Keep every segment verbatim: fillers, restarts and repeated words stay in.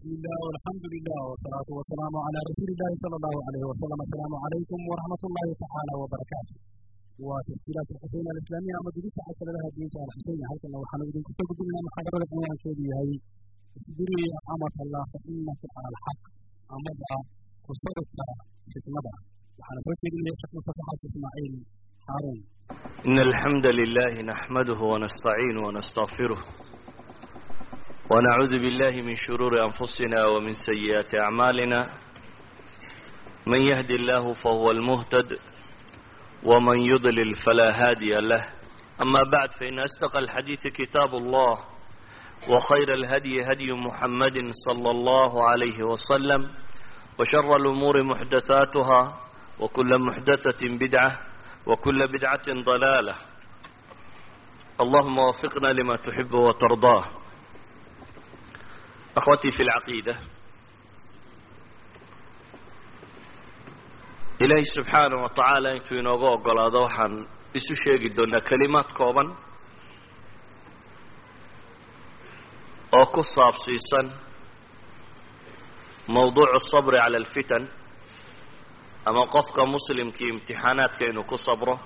بسم الله والحمد لله والصلاة والسلام على رسول الله صلى الله عليه وسلم. السلام عليكم ورحمة الله تعالى وبركاته. وتسجيلات الحسين الإسلامية مدرسة حصل لها الدين على الحسين هل كنا وحنا بدين كتب لنا محاضرة العنوان شديد هي اصبري أمر الله فإنك على الحق أمر خسرت حكمة وحنا سويت لي شيخ مصطفى إسماعيل هارون. إن الحمد لله نحمده ونستعينه ونستغفره ونعوذ بالله من شرور أنفسنا ومن سيئات أعمالنا. من يهد الله فهو المهتد ومن يضلل فلا هادي له. أما بعد فإن أصدق الحديث كتاب الله وخير الهدي هدي محمد صلى الله عليه وسلم وشر الأمور محدثاتها وكل محدثة بدعة وكل بدعة ضلالة. اللهم وفقنا لما تحب وترضاه. أخوتي في العقيدة، إلهي سبحانه وتعالى intuu inooga ogolaado waxaan isu sheegi doonaa kalimaad kooban oo ku saabsiisan mawduucu sabri cala alfitan, ama qofka muslimkii imtixaanaadka inuu ku sabro,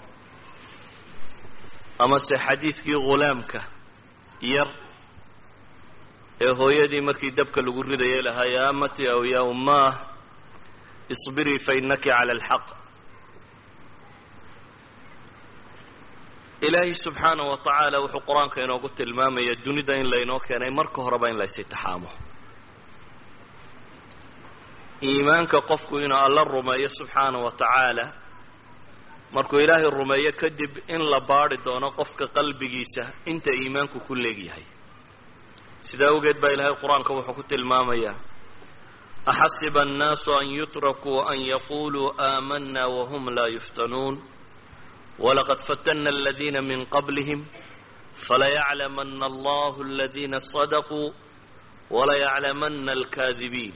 ama se xadiidkii ghulaamka yar ee hooyadii markii dabka lagu ridayay lahaa yaa amati aw yaa ummaah isbirii fa innaki cala alxaq. ilaahay subxaanahu wa tacaala wuxuu qur-aanka inoogu tilmaamaya dunida in laynoo keenay marka horeba in lays itixaamo. iimaanka qofku inuu alla rumeeyo subxaanahu wa tacaala, markuu ilaahay rumeeyo kadib in la baadhi doono qofka qalbigiisa inta iimaanku ku leegyahay. sidaa awgeed baa ilaahay qur-aanka wuxuu ku tilmaamayaa axasiba annaasu an yutrakuu an yaquuluu aamanna wahum laa yuftanuun walaqad fatanna aladiina min qablihim falayaclamanna allahu aladiina sadaquu walayaclamanna alkaadibiin.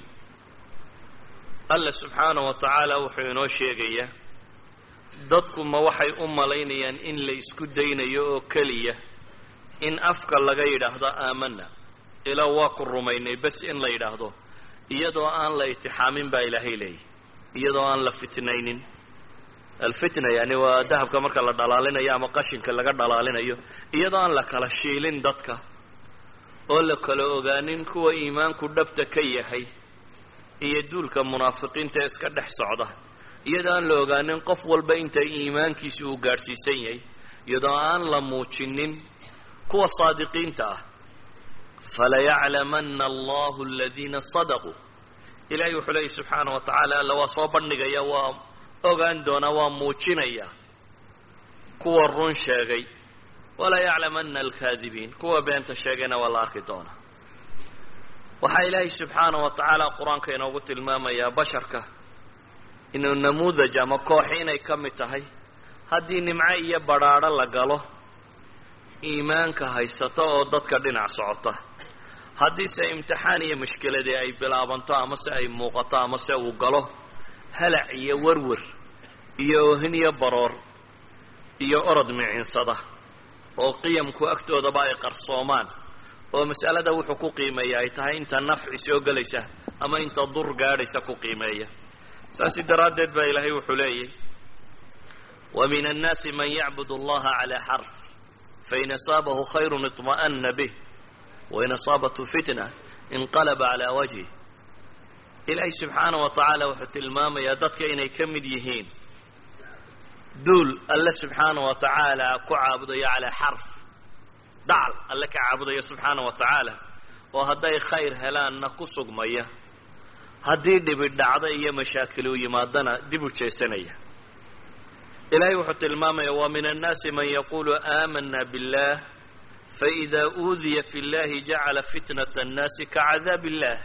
alla subxaanahu wa tacaala wuxuu inoo sheegayaa dadku ma waxay u malaynayaan in la isku daynayo oo keliya in afka laga yidhaahdo aamanna, ilaa waa ku rumaynay bas in la yidhaahdo, iyadoo aan la itixaamin baa ilaahay leeyahy, iyadoo aan la fitnaynin. alfitna yani waa dahabka marka la dhalaalinayo ama qashinka laga dhalaalinayo, iyadoo aan la kala shiilin dadka oo la kala ogaanin kuwa iimaanku dhabta ka yahay iyo duulka munaafiqiinta iska dhex socda, iyadoo aan la ogaanin qof walba inta iimaankiisa uu gaadhsiisan yahay, iyadoo aan la muujinin kuwa saadiqiinta ah. falayaclamanna allahu aladiina sadaquu. ilaahay wuxuu leeyahy subxaanahu wa tacaala alla waa soo bandhigaya, waa ogaan doonaa, waa muujinaya kuwa run sheegay, walaa yaclamanna alkaadibiin, kuwa beenta sheegayna waa la arki doonaa. waxaa ilaahay subxaanahu wa tacaala qur-aanka inoogu tilmaamayaa basharka inuu namuudaj ama kooxi inay ka mid tahay haddii nimco iyo badhaadho la galo iimaanka haysata oo dadka dhinac socota. haddiise imtixaan iyo mushkiladii ay bilaabanto ama se ay muuqato ama se uu galo halac iyo werwer iyo oohin iyo baroor iyo orod micinsada oo qiyamku agtoodaba ay qarsoomaan, oo mas'alada wuxuu ku qiimeeya ay tahay inta nafci soo gelaysa ama inta dur gaadhaysa ku qiimeeya. saasi daraaddeed baa ilaahay wuxuu leeyahy wa min annaasi man yacbudu allaha calaa xarf fain asaabahu khayrun iطma'ana bih wain asaabathu fitna inqalaba calaa wajhih. ilaahay subxaanahu wa tacaala wuxuu tilmaamayaa dadka inay ka mid yihiin duul alle subxaanahu wa tacaala ku caabudaya calaa xarf, dacal alle ka caabudaya subxaanahu wa tacaala, oo hadday khayr helaanna ku sugmaya, haddii dhibi dhacda iyo mashaakil u yimaadana dib u jeesanaya. ilaahay wuxuu tilmaamaya wa min annaasi man yaquulu aamanna billah faإida uudiya fi اllahi jacala fitnat الnaasi kacadaab illah.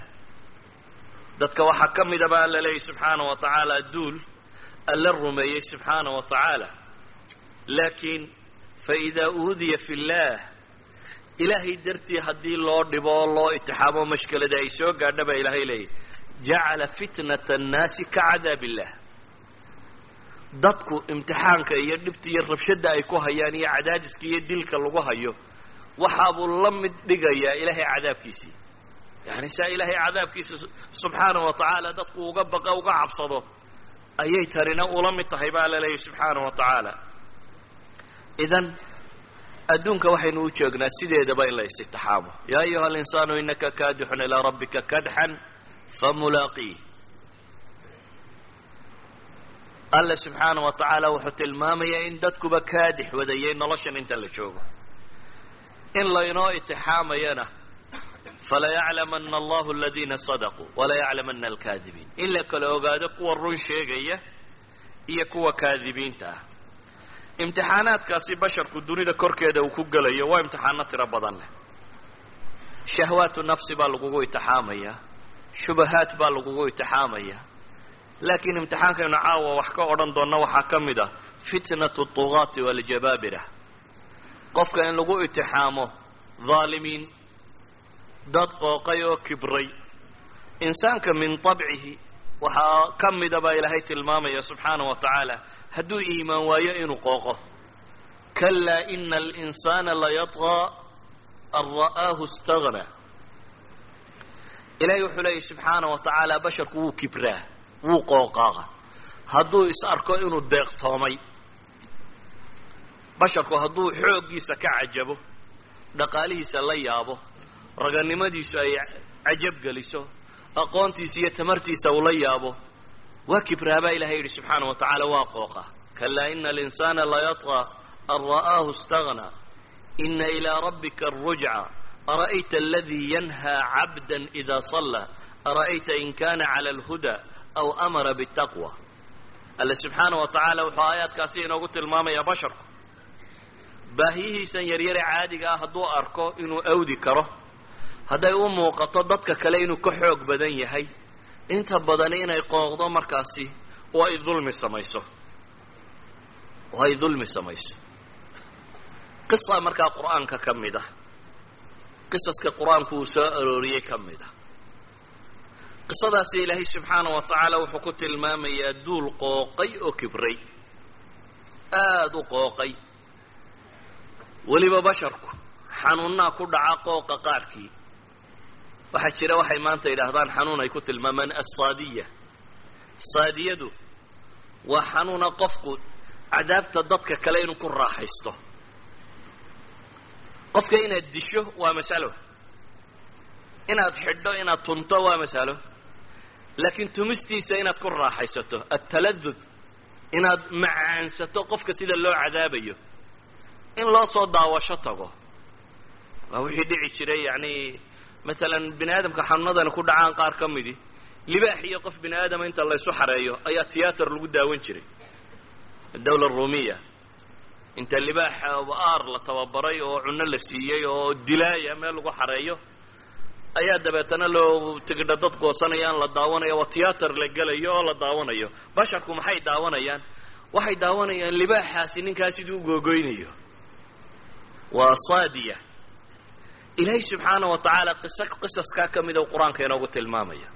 dadka waxaa ka mida ba alla leeyahy subxaanahu wa tacaala duul alla rumeeyey subxaanahu wa tacaala, laakiin faإida uudiya fi اllah ilaahay dartii haddii loo dhibo oo loo itixaamo mashkelada ay soo gaadha baa ilaahay leeyahy jacala fitnat الnaasi kacadaab illah. dadku imtixaanka iyo dhibta iyo rabshada ay ku hayaan iyo cadaadiska iyo dilka lagu hayo waxaabuu la mid dhigayaa ilaahay cadaabkiisii. yani saa ilaahay cadaabkiisa subxaanahu wa tacaala dadku uga baqa uga cabsado ayay tanina ula mid tahay baa la leeyahy subxaanahu wa tacaala. idan adduunka waxaynu u joognaa sideedaba in la is-itixaamo. yaa ayuha alinsaanu inaka kaadixun ilaa rabbika kadxan famulaaqiih. alla subxaanahu wa tacaala wuxuu tilmaamayaa in dadkuba kaadix wadayay noloshan inta la joogo. in laynoo itixaamayana falayaclamana allahu aladiina sadaquu walayaclamana alkaadibiin. in la kala ogaado kuwa run sheegaya iyo kuwa kaadibiinta ah. imtixaanaadkaasi basharku dunida korkeeda uu ku gelayo waa imtixaano tiro badan leh. shahwaatu nafsi baa lagugu itixaamaya, shubahaat baa lagugu itixaamaya. laakiin imtixaankaynu caawa wax ka odhan doonna waxaa ka mid ah fitnatu tugaati waljabaabira. qofka in lagu itixaamo dhaalimiin, dad qooqay oo kibray. insaanka min tabcihi waxaa ka mida baa ilaahay tilmaamaya subxaanahu wa tacaala hadduu iimaan waayo inuu qooqo. kalaa ina alinsaana layatgaa an ra'aahu istaghnaa. ilahay wuxuu leeyahy subxaanahu wa tacaala basharku wuu kibraa, wuu qooqaaqa hadduu is arko inuu deeqtoomay. basharku hadduu xooggiisa ka cajabo, dhaqaalihiisa la yaabo, raganimadiisu ay cajab geliso, aqoontiisa iyo tamartiisa uu la yaabo, waa kibraabaa ilahay yidhi subxaanahu wa tacaala waa qooqa. kalaa ina alinsaana layatgaa an ra'aahu istaghnaa ina ilaa rabbika arujca ara'ayta aladii yanhaa cabdan idaa sallaa ara'ayta in kana cala alhudaa aw amara bitaqwa. alle subxaanahu wa tacaala wuxuu aayaadkaasi inoogu tilmaamayaa basharku baahiyihiisan yaryare caadiga ah hadduu arko inuu awdi karo, hadday u muuqato dadka kale inuu ka xoog badan yahay, inta badani inay qooqdo markaasi oo ay dulmi samayso oo ay dulmi samayso. qisa markaa qur'aanka ka mid ah, qisaska qur-aanku uu soo arooriyey ka mid ah. qisadaasi ilaahay subxaanahu wa tacaala wuxuu ku tilmaamayaa duul qooqay oo kibray, aada u qooqay. weliba basharku xanuunnaa ku dhaca qooqa qaarkii. waxaa jira waxay maanta yidhaahdaan xanuun ay ku tilmaamaan assaadiya. saadiyadu waa xanuuna qofku cadaabta dadka kale inuu ku raaxaysto. qofka inaad disho waa masalo, inaad xidho inaad tunto waa masalo, laakiin tumistiisa inaad ku raaxaysato, ataladud, inaad macaansato qofka sida loo cadaabayo, in loo soo daawasho tago, waa wixii dhici jiray. yani maalan bini aadamka xanuunadani ku dhacaan qaar ka midi, libaax iyo qof bini aadama inta laysu xareeyo ayaa tiyaatar lagu daawan jiray. adawla aruumiya inta libaax aar la tababaray oo cunno la siiyey oo dilaaya meel lagu xareeyo ayaa dabeetana loo tigidha dad goosanayaan, la daawanaya, waa tiyaatar la gelayo oo la daawanayo. basharku maxay daawanayaan? waxay daawanayaan libaaxaasi ninkaa siduu u googoynayo. waa saadiya. ilaahay subxaanahu wa tacaala qisa qisaskaa ka mida qur-aanka inoogu tilmaamaya.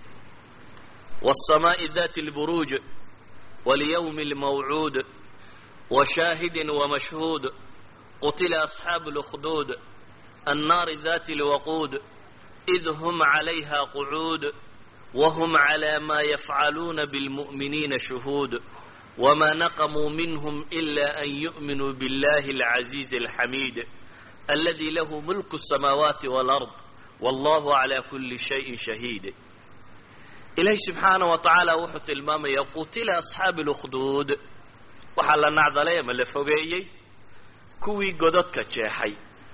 waالsamaaءi dati اlburuuj walyawmi اlmawcuud washaahidin wamashhuud qutila asxaabu اlukduud annaari dati اlwaquud id hum calayha qucuud wahum calى ma yafcaluuna bاlmu'miniina shuhuud wma naqamuu minhm ila an yu'minuu biاllahi اlcaziizi اlxamiid aladi lahu mulku الsamaawaati wاlard wallahu calى kuli shayin shahiid. ilaahi subxaanaه wa tacaala wuxuu tilmaamayaa qutila asxaabi اlukduud. waxaa la nacdalay ama la fogeeyey kuwii godadka jeexay,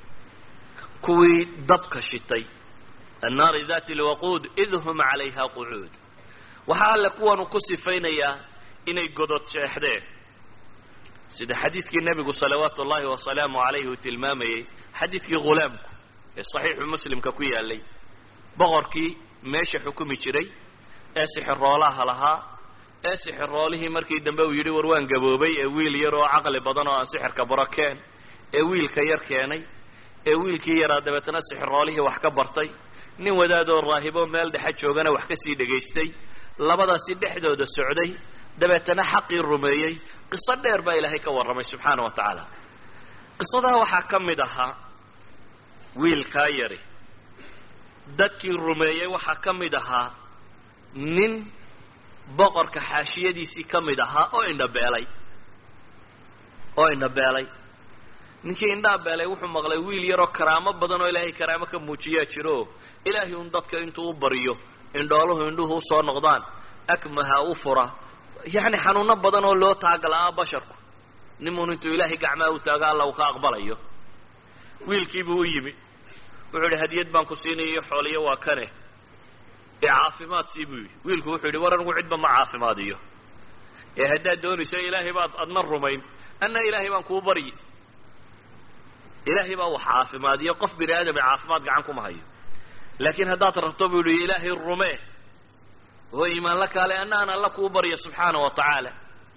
kuwii dabka shitay. annaari dati اlwaquud id hum calayha qucuud. waxaa alle kuwanu ku sifaynayaa inay godod jeexdeen, sida xadiidkii nebigu salawaatu ullaahi wasalaamu calayhi uu tilmaamayey, xadiidkii ghulaamku ee saxiixu muslimka ku yaalay, boqorkii meesha xukumi jiray ee sixiroolaha lahaa, ee sixiroolihii markii dambe uu yidhi war waan gaboobay, ee wiil yar oo caqli badan oo aan sixirka baro keen, ee wiilka yar keenay, ee wiilkii yaraa dabeetana sixiroolihii wax ka bartay, nin wadaadoo raahibo meel dhexe joogana wax ka sii dhegaystay, labadaasi dhexdooda socday, dabeetana xaqii rumeeyey. qiso dheer baa ilaahay ka warramay subxaana wa tacaala. qisadaa waxaa ka mid ahaa wiilkaa yari dadkii rumeeyey waxaa ka mid ahaa nin boqorka xaashiyadiisii ka mid ahaa oo indhabeelay oo indhabeelay ninkii indhaa beelay wuxuu maqlay wiil yaroo karaamo badan oo ilaahay karaamo ka muujiyaa jiro ilaahay un dadka intuu u bariyo indhooluhu indhuhu usoo noqdaan akmaha u fura yacni xanuuno badan oo loo taagalaa basharku nimun intuu ilaahay gacmaha u taago alla uu ka aqbalayo wiilkiibuu u yimi wuxuu yidhi hadiyad baan ku siinayo xooliyo waa kane ee caafimaad sii buu yidhi wiilku wuxuu yidhi war anigu cidba ma caafimaadiyo ee haddaad doonayso ilaahay baad adna rumayn anna ilaahay baan kuu baryi ilaahay baa wax caafimaadiyo qof bini aadam caafimaad gacan kuma hayo laakiin haddaad rabto buu yidhi ilaahay rumee oo iimaan la kaale anna aan alla kuu baryo subxaana wa tacaala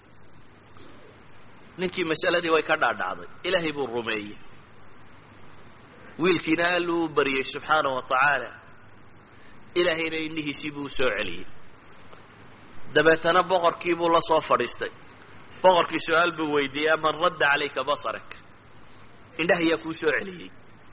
ninkii mas'aladii way ka dhaadhacday ilaahay buu rumeeyey wiilkiina alluu u baryey subxaana wa tacaala ilaahayna indhihiisii buu soo celiyey dabeetana boqorkii buu la soo fadhiistay boqorkii su-aal buu weydiiyey aman radda calayka basarak indhaha yaa kuu soo celiyey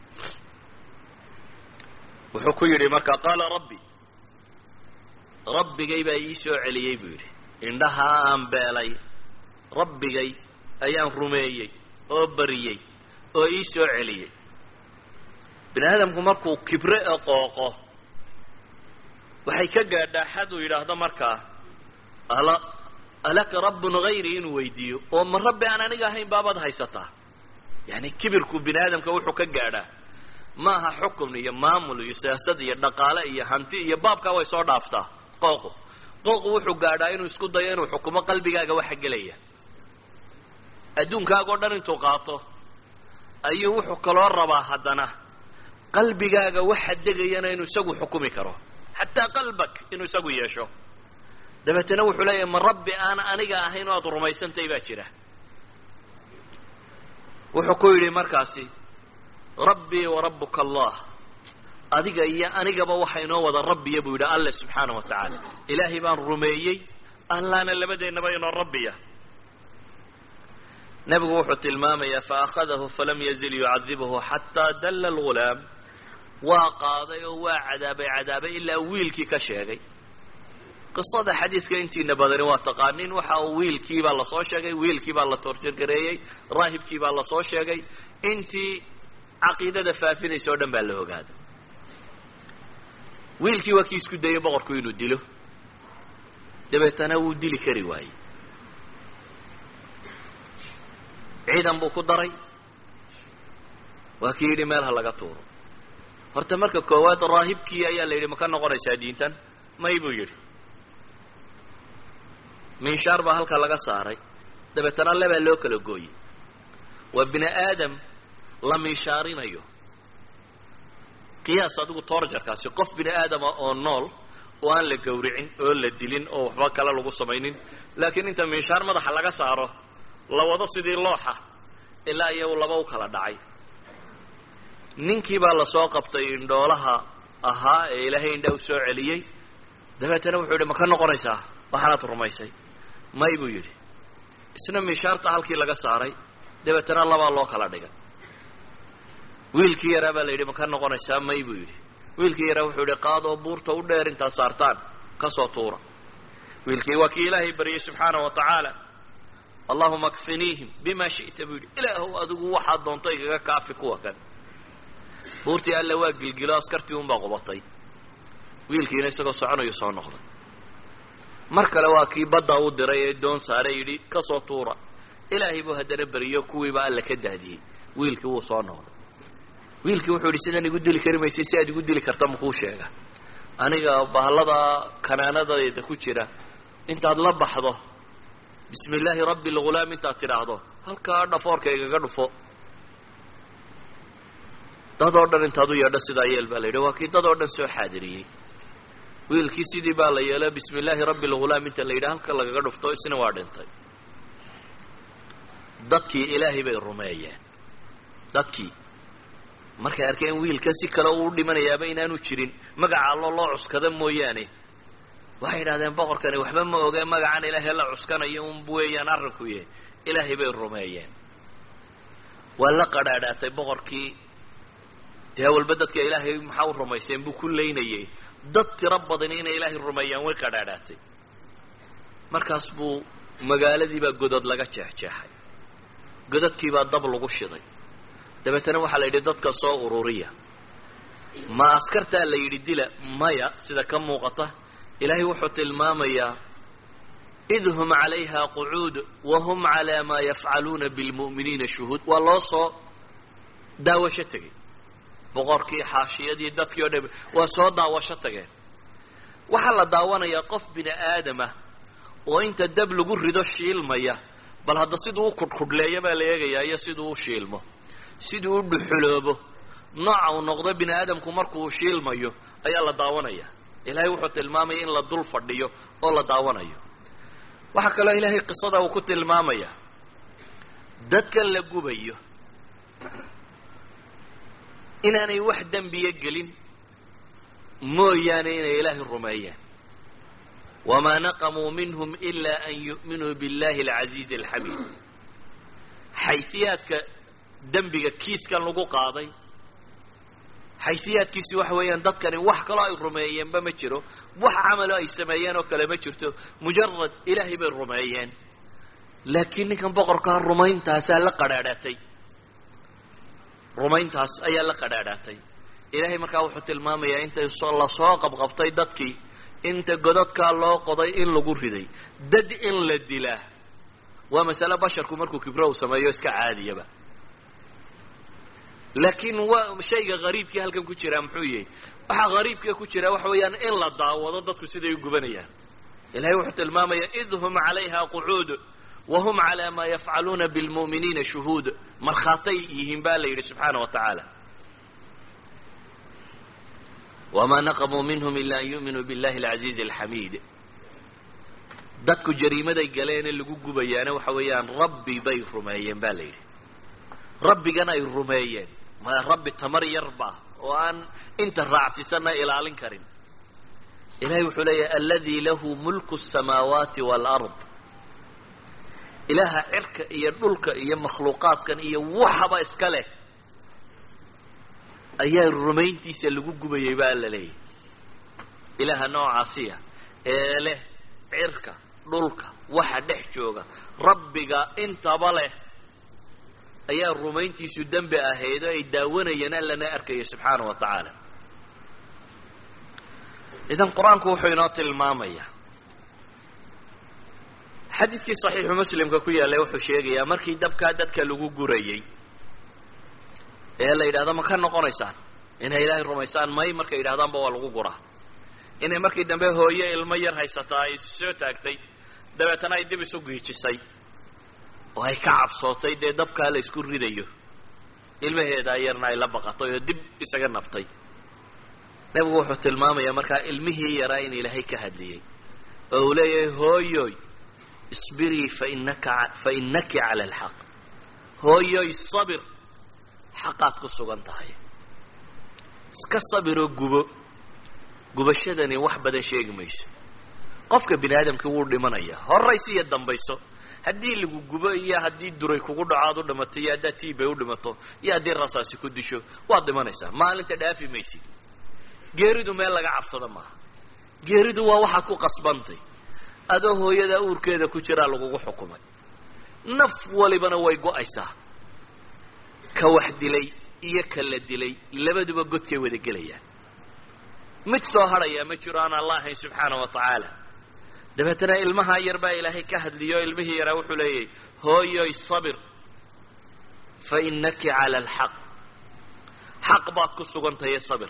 wuxuu ku yidhi markaa qaala rabbi rabbigay baa ii soo celiyey buu yidhi indhaha aan beelay rabbigay ayaan rumeeyey oo bariyey oo ii soo celiyey bini aadamku markuu kibre ee qooqo waxay ka gaadhaa xad uu yidhaahdo markaa ala alaka rabbun hayri inuu weydiiyo oo ma rabbi aan aniga ahayn baabaad haysataa yani kibirku bini aadamka wuxuu ka gaadhaa maaha xukun iyo maamul iyo siyaasad iyo dhaqaale iyo hanti iyo baabkaa way soo dhaaftaa qooqu qooqu wuxuu gaadhaa inuu isku dayo inuu xukumo qalbigaaga waxa gelaya adduunkaaga o dhan intuu qaato ayuu wuxuu kaloo rabaa haddana qalbigaaga waxa degayana inuu isagu xukumi karo xataa qalbak inuu isagu yeesho dabeetana wuxuu leeyahay ma rabbi aan aniga ahayn oo aad rumaysantay baa jira wuxuu ku yidhi markaasi rabbii wa rabbuka allah adiga iyo anigaba waxa inoo wada rabbiya buu yidhi alle subxaana wa tacaala ilaahay baan rumeeyey allaana labadeennaba inoo rabbiya nebigu wuxuu tilmaamayaa faakhadahu falam yazil yucadibuhu xataa dalla algulaam waa qaaday oo waa cadaabay cadaabay ilaa wiilkii ka sheegay qisada xadiidka intiina badani waa taqaaniin waxa uu wiilkii baa lasoo sheegay wiilkii baa la toorjargareeyey raahibkii baa lasoo sheegay intii caqiidada faafinaysa o dhan baa la ogaaday wiilkii waa kii isku dayay boqorku inuu dilo dabeetana wuu dili kari waayey ciidan buu ku daray waa kii yidhi meel ha laga tuuro horta marka koowaad raahibkii ayaa la yidhi ma ka noqonaysaa diintan may buu yidhi minshaar baa halka laga saaray dabeetana lebaa loo kala gooyey waa bini aadam la minshaarinayo qiyaas adigu toorjarkaasi qof bini aadama oo nool oo aan la gawricin oo la dilin oo waxba kale lagu samaynin laakiin inta minshaar madaxa laga saaro la wado sidii looxa ilaa iyagu laba u kala dhacay ninkii baa lasoo qabtay indhoolaha ahaa ee ilaahay indhaa u soo celiyey dabeetana wuxuu yidhi ma ka noqonaysaa waxaanaad rumaysay may buu yidhi isna minshaarta halkii laga saaray dabeetana labaa loo kala dhigay wiilkii yaraa baa la yidhi ma ka noqonaysaa may buu yidhi wiilkii yaraa wuxuu yidhi qaadoo buurta u dheer intaad saartaan ka soo tuura wiilkii waa kii ilaahay baryey subxaana wa tacaala allahuma kfiniihim bima shi'ta buu yidhi ilaahow adigu waxaad doonto igaga kaafi kuwa kan buurtii alle waa gilgilo askartii unbaa qubatay wiilkiina isagoo soconayo soo noqday mar kale waa kii badda u diray ee doon saaray yidhi ka soo tuura ilaahay buu haddana beriyo kuwiiba alle ka daadiyey wiilkii wuu soo noqday wiilkii wuxuu yidhi sidaan igu dili kari maysay si aad igu dili karta makuu sheega aniga bahallada kanaanadayda ku jira intaad la baxdo bismi illaahi rabbi algulaam intaad tidhaahdo halkaa dhafoorka igaga dhufo dad oo dhan intaad u yeedho sidaa yeel baa la yidhi waa kii dad oo dhan soo xaadiriyey wiilkii sidii baa la yeelo bismi illaahi rabbi algulaam inta la yidhi halka lagaga dhufto isna waa dhintay dadkii ilaahay bay rumeeyeen dadkii markay arkeen wiilkan si kale uu dhimanayaaba inaanu jirin magaca allo loo cuskada mooyaane waxay yidhahdeen boqorkani waxba ma oge magacan ilaahay la cuskanayo un weeyaan arrinku yahay ilaahay bay rumeeyeen waa la qadhaadhaatay boqorkii dee walba dadka ilaahay maxaa u rumayseen buu ku leynayay dad tiro badan inay ilaahay rumeeyaan way qadhaadhaatay markaas buu magaaladiibaa godod laga jeexjeexay godadkiibaa dab lagu shiday dabeetana waxaa la yidhi dadka soo ururiya ma askartaa la yidhi dila maya sida ka muuqata ilaahay wuxuu tilmaamayaa id hum calayha qucuud wahum calaa maa yafcaluuna bilmu'miniina shuhuud waa loo soo daawasho tegey boqorkii xaashiyadii dadkii o dhan waa soo daawasho tageen waxaa la daawanayaa qof bini aadamah oo inta dab lagu rido shiilmaya bal hadda siduu u kudhkudhleeya baa la eegayaa iyo siduu u shiilmo siduu u dhuxuloobo nooca uu noqdo bini aadamku markuu shiilmayo ayaa la daawanaya ilaahay wuxuu tilmaamaya in la dul fadhiyo oo la daawanayo waxaa kaloo ilaahay qisada uu ku tilmaamaya dadkan la gubayo inaanay wax dembiya gelin mooyaane inay ilaahay rumeeyaan wamaa naqamuu minhum ilaa an yu'minuu biاllahi alcaziizi alxamiid xaysiyaadka dembiga kiiskan lagu qaaday xaysiyaadkiisi waxa weeyaan dadkani wax kaloo ay rumeeyeenba ma jiro wax camalo ay sameeyeen oo kale ma jirto mujarad ilaahay bay rumeeyeen laakiin ninkan boqorkaa rumayntaasaa la qadhaadhaatay rumayntaas ayaa la qadhaadhaatay ilaahay markaa wuxuu tilmaamayaa intay la soo qabqabtay dadkii inta godadkaa loo qoday in lagu riday dad in la dilaa waa masale basharku markuu kibro u sameeyo iska caadiyaba laakiin waa shayga qariibkii halkan ku jiraa muxuu yahay waxaa qariibka ku jira waxa weeyaan in la daawado dadku siday u gubanayaan ilahay wuxuu tilmaamayaa id hum calayha qucuud wahum calaa maa yafcaluuna bilmu'miniina shuhuud markhaatay yihiin baa la yidhi subxaana wa tacaala wamaa naqamuu minhum ila an yu'minuu biاllahi alcaziizi alxamiid dadku jariimaday galeene lagu gubayaana waxa weeyaan rabbi bay rumeeyeen baa la yidhi rabbigan ay rumeeyeen ma rabbi tamar yarba oo aan inta raacsiisana ilaalin karin ilahay wuxuu leeyahay alladii lahu mulku الsamaawaati wاlard ilaaha cirka iyo dhulka iyo makhluuqaadkan iyo waxaba iska leh ayaa rumayntiisa lagu gubayay baa la leeyahay ilaaha noocaasiya ee leh cirka dhulka waxa dhex jooga rabbiga intaba leh ayaa rumayntiisu dembi ahayd oo ay daawanayeen allana arkaya subxaana wa tacaala idan qur-aanku wuxuu inoo tilmaamayaa xadiidkii saxiixu muslimka ku yaallay wuxuu sheegayaa markii dabkaa dadka lagu gurayey ee la yidhahdo ma ka noqonaysaan inay ilaahay rumaysaan may markay yidhahdaanba waa lagu guraa inay markii dambe hooye ilmo yar haysataa ay isu soo taagtay dabeetana ay dib isu giijisay oo ay ka cabsootay dee dabkaa la isku ridayo ilmaheedaa yarna ay la baqatay oo dib isaga nabtay nebigu wuxuu tilmaamayaa markaa ilmihii yaraa in ilaahay ka hadliyey oo uu leeyahay hooyoy isbirii fainaka fa inaki cala alxaq hooyoy sabir xaqaad ku sugan tahay iska sabiroo gubo gubashadani wax badan sheegi mayso qofka bini aadamkii wuu dhimanayaa horraysi iyo dambayso haddii lagu gubo iyo haddii duray kugu dhaco aad u dhimato iyo haddaad tiibay u dhimato iyo haddii rasaasi ku disho waad dhimanaysaa maalinta dhaafi maysid geeridu meel laga cabsado maaha geeridu waa waxaad ku qasbantay adoo hooyada uurkeeda ku jiraa lagugu xukumay naf walibana way go-aysaa ka wax dilay iyo ka la dilay labaduba godkay wada gelayaan mid soo hadhayaa ma jiro aan alla ahayn subxaana wa tacaala dabeetana ilmahaa yar baa ilaahay ka hadliyo ilmihii yaraa wuxuu leeyahay hooyoy sabir fa inaki cala alxaq xaq baad ku sugantahay sabir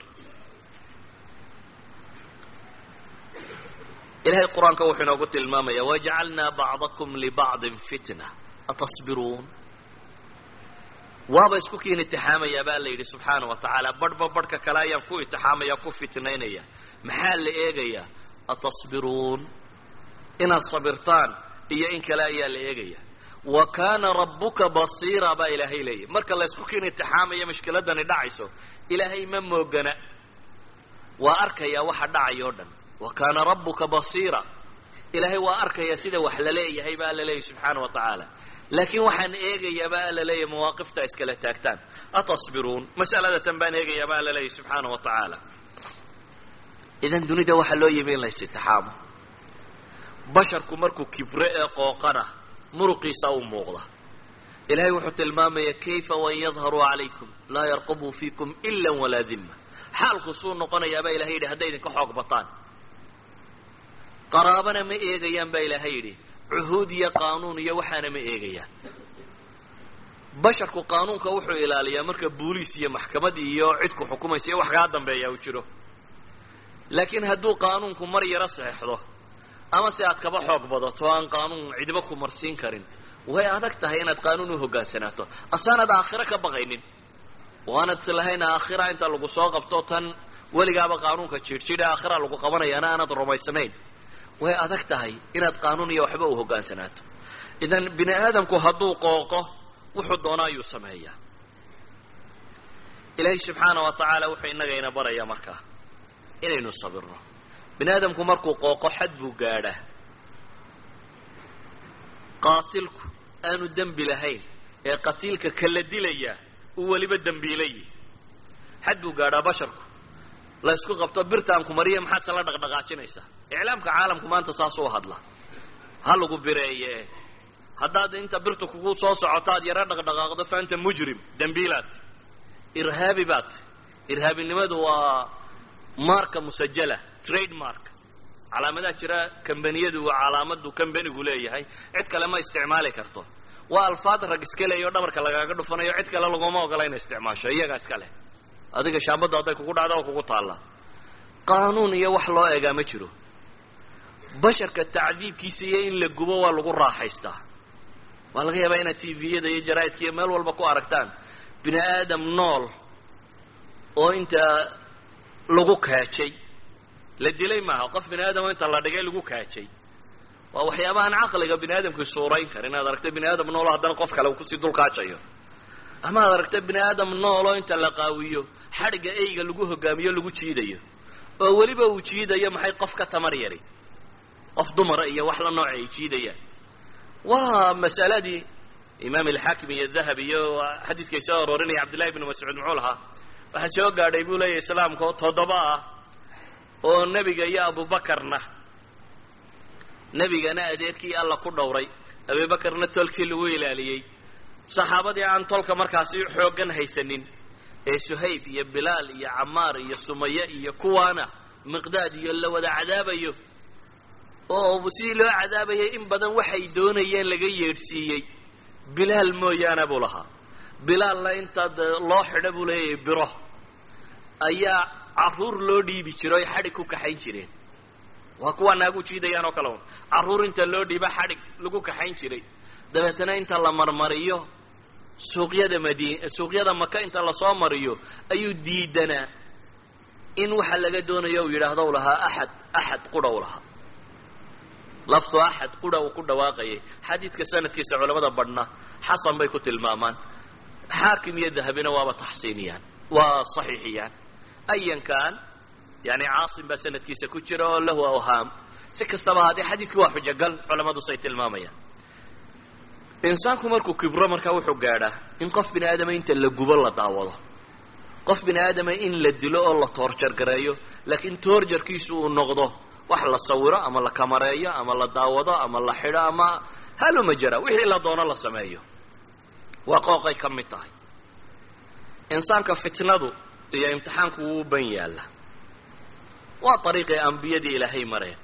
ilahay qur-aanka wuxuu inoogu tilmaamaya wajacalnaa bacdakum libacdin fitna atasbiruun waaba isku kiin itixaamayaa baa la yidhi subxaana wa tacaala barhba barhka kale ayaan ku itixaamaya ku fitnaynaya maxaa la eegayaa atasbiruun inaad sabirtaan iyo in kale ayaa la eegaya wa kaana rabbuka basiira baa ilaahay leeyahy marka la isku kiin itixaamaya mashkiladani dhacayso ilaahay ma moogana waa arkayaa waxa dhacay oo dhan wa kaana rabbuka basiira ilaahay waa arkayaa sida wax la leeyahay baa la leeyahy subxaana wa tacaala laakiin waxaan eegayaaba alla leeyahy mawaaqifta iskala taagtaan atasbiruun mas'aladatan baan eegayaaba alla leeyahy subxaana wa tacaala idan dunida waxaa loo yimi in la isitixaamo basharku markuu kibre ee qooqana muruqiisa u muuqda ilahay wuxuu tilmaamaya kayfa wan yadharuu calaykum laa yarqubuu fiikum ila walaa dima xaalku suu noqonayaaba ilahay yidhi hadday idinka xoog bataan qaraabana ma eegayaan baa ilaahay yidhi cuhuud iyo qaanuun iyo waxaana ma eegayaan basharku qaanuunka wuxuu ilaaliyaa marka booliis iyo maxkamad iyo cidku xukumaysa iyo wax kaa dambeeya uu jiro laakiin hadduu qaanuunku mar yaro saxeixdo ama si aad kaba xoog badato aan qaanuun cidiba ku marsiin karin way adag tahay inaad qaanuun u hoggaansanaato asaanad aakhiro ka baqaynin waanad islahayn aakhira inta lagu soo qabto tan weligaaba qaanuunka jiirjidha aakhira lagu qabanayaana aanad rumaysnayn way adag tahay inaad qaanuun iyo waxba u hoggaansanaato idan bini aadamku hadduu qooqo wuxuu doona ayuu sameeyaa ilaahay subxaana wa tacaala wuxuu innagayna barayaa markaa inaynu sabirno bini aadamku markuu qooqo xad buu gaadhaa qaatilku aanu dembi lahayn ee qatiilka kala dilaya uu weliba dembiilayi xad buu gaadhaa basharku la ysku qabto birtaan ku mariya maxaad se la dhaqdhaqaajinaysaa iclaamka caalamku maanta saasuu hadla ha lagu bireeye haddaad inta birta kugu soo socoto aad yaro dhaqdhaqaaqdo fa anta mujrim dembiilaad irhaabi baad irhaabinimadu waa marka musajala trade mark calaamadaha jira kambaniyadu waa calaamadu kambanigu leeyahay cid kale ma isticmaali karto waa alfaad rag iska leeyo dhabarka lagaaga dhufanayo cid kale laguma ogola inay isticmaasho iyagaa iska leh adiga shaambadda hadday kugu dhacdo oo kugu taalla qaanuun iyo wax loo eegaa ma jiro basharka tacdiibkiisa iyo in la gubo waa lagu raaxaystaa waa laga yaabaa inaad tviyada iyo jaraa'idka iyo meel walba ku aragtaan bini aadam nool oo inta lagu kaajay la dilay maaha qof bini aadam oo inta la dhigay lagu kaajay waa waxyaabahaan caqliga bini aadamkii suurayn kara inaad aragto bini aadam nool oo haddana qof kale uu kusii dulkaajayo ama ad aragto bini aadam nool oo inta la qaawiyo xadhigga eyga lagu hogaamiyo lagu jiidayo oo weliba uu jiidayo maxay qof ka tamar yari qof dumara iyo wax la nooca ay jiidayaan waa masaladii imaam alxaakim iyo dahab iyo xadiidkay soo aroorinaya cabdillahi ibnu mascuud muxuu lahaa waxaa soo gaadhay buu leeyahy islaamka oo toddoba ah oo nebiga iyo abubakarna nebigana adeerkii alla ku dhowray abubakarna tolkii lagu ilaaliyey saxaabadii aan tolka markaasi xooggan haysanin ee suhayb iyo bilaal iyo camaar iyo sumaye iyo kuwaana miqdaad iyo la wada cadaabayo oo sidii loo cadaabayay in badan waxay doonayeen laga yeedhsiiyey bilaal mooyaane buu lahaa bilaalna intaad loo xidho buu leeyahay biro ayaa carruur loo dhiibi jiro oy xadhig ku kaxayn jireen waa kuwaa naagu jiidayaan oo kale un carruur inta loo dhiiba xadhig lagu kaxayn jiray dabeetana inta la marmariyo suuqyada madiin suuqyada maka inta lasoo mariyo ayuu diidanaa in waxa laga doonayo uu yidhaahdo u lahaa axad axad qudha u lahaa laftu axad qudha uu ku dhawaaqayay xadiidka sanadkiisa culamada badhna xasan bay ku tilmaamaan xaakim iyo dahabina waaba taxsiiniyaan waa saxiixiyaan ayan kaan yani caasim baa sanadkiisa ku jira oo lahu awhaam si kastaba haddee xadiidkii waa xujogal culamadu say tilmaamayaan insaanku markuu kibro markaa wuxuu gaadhaa in qof bini aadama inta la gubo la daawado qof bini aadama in la dilo oo la toorjar gareeyo laakiin toorjarkiisu uu noqdo wax la sawiro ama la kamareeyo ama la daawado ama la xidho ama haluma jara wixii la doono la sameeyo waa qooqay ka mid tahay insaanka fitnadu iyo imtixaanku wuu ban yaalla waa ariiqii ambiyadii ilaahay mareen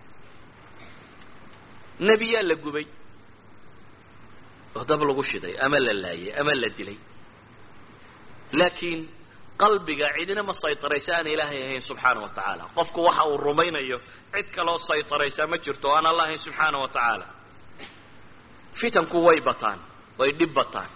nebiyaa la gubay oo dab lagu shiday ama la laayay ama la dilay laakiin qalbiga cidina ma saytaraysa aan ilaahay ahayn subxaana wa tacaala qofku waxa uu rumaynayo cid kaloo saytaraysaa ma jirto o aan alla ahayn subxaana wa tacaala fitanku way bataan way dhib bataan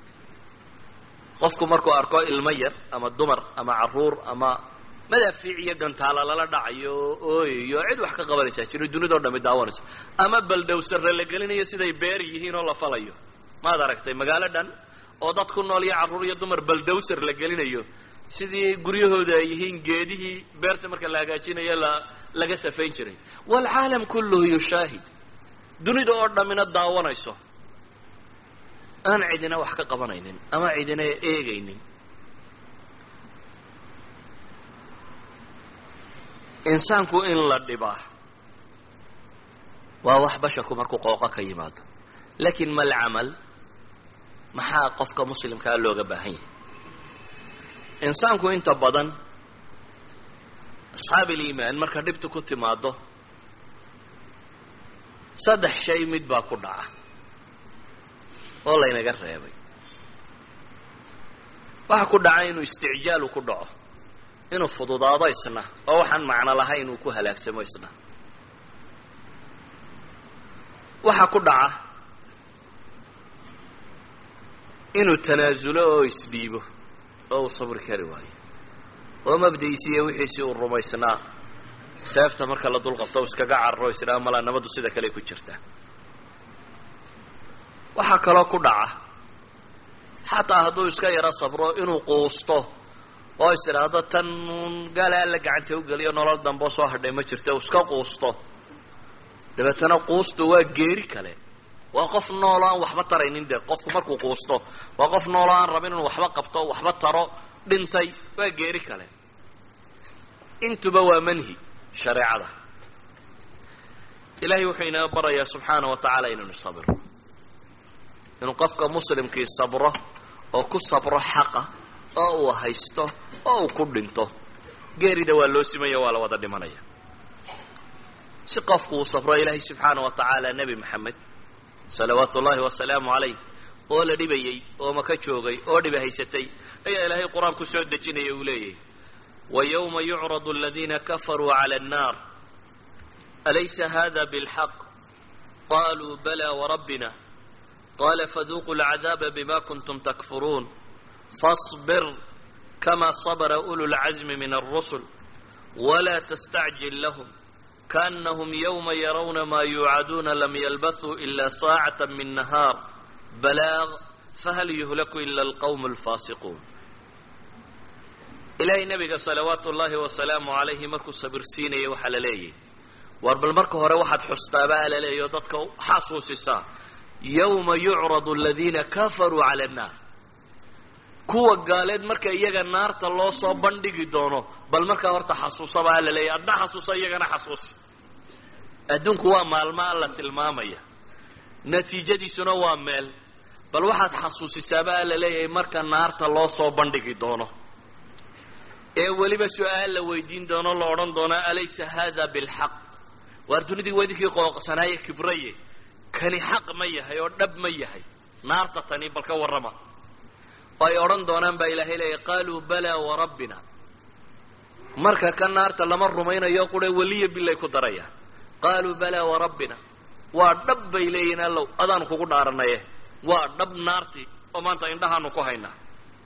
qofku markuu arko ilmo yar ama dumar ama carruur ama madaafiic iyo gantaala lala dhacayo oo ooyayo cid wax ka qabanaysaa jiro dunidao dhami daawanayso ama baldowsarre la gelinayo siday beer yihiin oo la falayo maad aragtay magaalo dhan oo dad ku nool iyo carruur iyo dumar baldowsar la gelinayo sidii guryahooda ay yihiin geedihii beerta marka la hagaajinayo la laga safayn jiray waalcaalam kulluhu yushaahid dunida oo dhammina daawanayso aan cidina wax ka qabanaynin ama cidina eegaynin. insaanku in la dhibaa waa wax basharku markuu qooqa ka yimaado, laakiin mal camal maxaa qofka muslimkaa looga baahan yahay? insaanku inta badan asxaab aliimaan marka dhibtu ku timaado saddex shay mid baa ku dhaca oo laynaga reebay. waxa ku dhaca inuu isticjaalu ku dhaco, inuu fududaado isna oo waxaan macno lahayn uu ku halaagsamo isna. waxa ku dhaca inuu tanaasulo oo isdhiibo oo uu sabri kari waayo oo mabda'iisiiyo wixiisii uu rumaysnaa seefta marka la dulqabto u iskaga cararo isdhaa malaa nabaddu sida kale ku jirtaa. waxaa kaloo ku dhaca xataa hadduu iska yaro sabro inuu quusto oo is idhaahdo tan uun gaala alla gacanta u geliyo nolol dambe soo hadhay ma jirta u iska quusto. dabeetana quustu waa geeri kale, waa qof noolo aan waxba taraynin. dee qofku markuu quusto waa qof noolo aan rabin inuu waxba qabto waxba taro, dhintay, waa geeri kale. intuba waa manhi shareecada. ilaahay wuxuu inaa barayaa subxaana wa tacaala inaynu sabiro, inuu qofka muslimkii sabro oo ku sabro xaqa oo uu haysto oo uu ku dhinto. geerida waa loo simaya, waa la wada dhimanaya. si qofku uu sabro ilaahay subxaana wa tacaala nebi maxamed salawaatu ullaahi wasalaamu calayh oo la dhibayey oo maka joogay oo dhiba haysatay ayaa ilaahay qur-aan ku soo dejinaya uu leeyahay ويوم يعرض الذين كفروا على النار أليس هذا بالحق قالوا بلى وربنا قال فذوقوا العذاب بما كنتم تكفرون فاصبر كما صبر أولو العزم من الرسل ولا تستعجل لهم كأنهم يوم يرون ما يوعدون لم يلبثوا إلا ساعة من نهار بلاغ فهل يهلك إلا القوم الفاسقون. ilaahay nabiga salawaatu ullaahi wasalaamu calayhi markuu sabirsiinayay waxaa la leeyahy war bal marka hore waxaad xustaabaa la leeyaho dadka xasuusisaa yowma yucradu aladiina kafaruu cala annaar. kuwa gaaleed marka iyaga naarta loo soo bandhigi doono bal markaa horta xasuusabaa la leeyahy, adna xasuusa iyagana xasuusi. adduunku waa maalmo alla tilmaamaya, natiijadiisuna waa meel, bal waxaad xasuusisaabaa la leeyahay marka naarta loo soo bandhigi doono ee weliba su-aal la weydiin doono la odhan doonaa alaysa hada bilxaq. waar dunidii wadinkii qooqsanaaye kibraye kani xaq ma yahay oo dhab ma yahay naarta tani bal ka warrama. oo ay odhan doonaan baa ilaahay leeyahy qaaluu balaa warabbina. marka ka naarta lama rumaynayo qure weliya bilay ku darayaan. qaaluu balaa warabbina, waa dhab bay leeyihin allow adaanu kugu dhaaranaye waa dhab naartii oo maanta indhahaanu ku haynaa.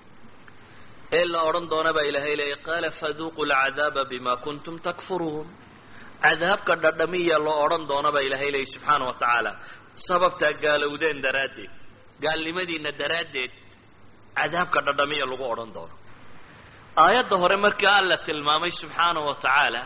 ee la odhan doona baa ilaahay leeyahy qaala faduuquu lcadaaba bima kuntum takfuruun. cadaabka dhadhamiya loo odhan doona baa ilaahay leeyahy subxaana wa tacaala sababtaa gaalowdeen daraaddeed, gaalnimadiinna daraaddeed cadaabka dhadhamiya lagu odhan doono. aayadda hore markii alla tilmaamay subxaana wa tacaala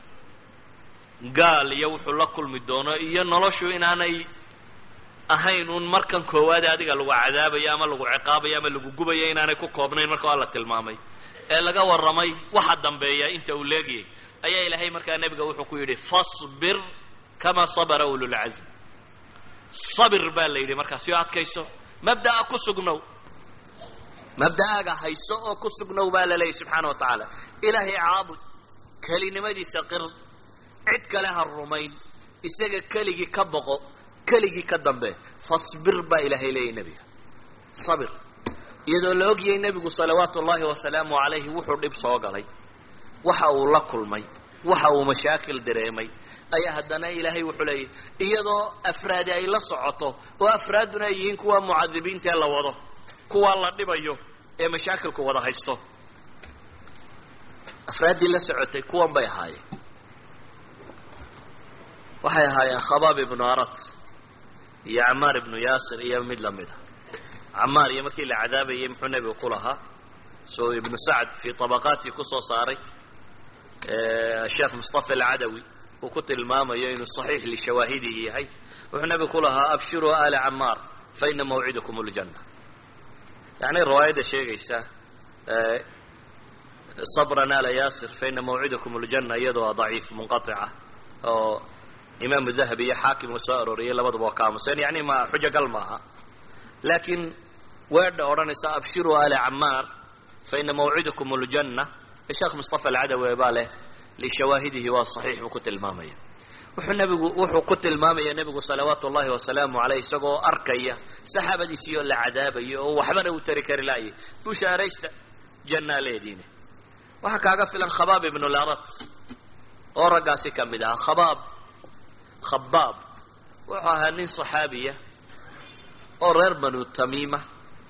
gaal iyo wuxuu la kulmi doono iyo noloshu inaanay ahayn uun markan koowaade adiga lagu cadaabayo ama lagu ciqaabayo ama lagu gubayo inaanay ku koobnayn marka alla tilmaamay ee laga warramay waxa dambeeya inta uu leegiyey ayaa ilaahay markaa nebiga wuxuu ku yidhi fasbir kama sabara ululcazm. sabir baa la yidhi markaa si adkayso, mabda'a ku sugnow, mabda'aaga hayso oo ku sugnow baa la leeyahy subxaana wa tacaala. ilaahay caabud, kelinimadiisa qir, cid kale ha rumayn, isaga keligii ka boqo, keligii ka dambe. fasbir baa ilaahay leeyahy nebiga, sabir. iyadoo la ogyahay nebigu salawaatu ullaahi wasalaamu calayhi wuxuu dhib soo galay, waxa uu la kulmay, waxa uu mashaakil dareemay, ayaa haddana ilaahay wuxuu leeyahy iyadoo afraadi ay la socoto oo afraadduna ay yihiin kuwa mucadibiinta ee la wado, kuwa la dhibayo ee mashaakilku wada haysto. afraaddii la socotay kuwan bay ahaayeen, waxay ahaayeen khabaab ibnu arat iyo camaar ibnu yaasir iyo mid lamid a. camaar iyo markii la cadaabayay muxuu nebigu ku lahaa soo ibnu sacd fii tabaqaatii ku soo saaray sheekh mustafa alcadawi uu ku tilmaamayo inuu saxiix lishawaahidihi yahay. wuxuu nebigu ku lahaa abshiruu aala camaar faina mawcidakum اljanna. yani riwaayadda sheegaysa sabran ala yaasir faina mawcidakum اljanna iyadoo daciif munqaطica oo imaamu dahabi iyo xaakim uu soo arooriyey labaduba waa ka aamuseen. yani ma xujo gal maaha, laakiin weedha odhanaysa abshiruu ala camaar faina mawcidakum اljanna sheekh mustafa alcadawi baa leh lishawaahidihi waa saxiix buu ku tilmaamaya. wuxuu nabigu wuxuu ku tilmaamaya nebigu salawaatu ullahi wasalaamu caleyh isagoo arkaya saxaabadiisiioo la cadaabayo oo waxbana uu tari kari laayay bushaaraysta jannaa leediine. waxaa kaaga filan khabaab ibnu larat oo raggaasi ka mid ahaa. khabaab khabaab wuxuu ahaa nin saxaabiya oo reer banu tamiima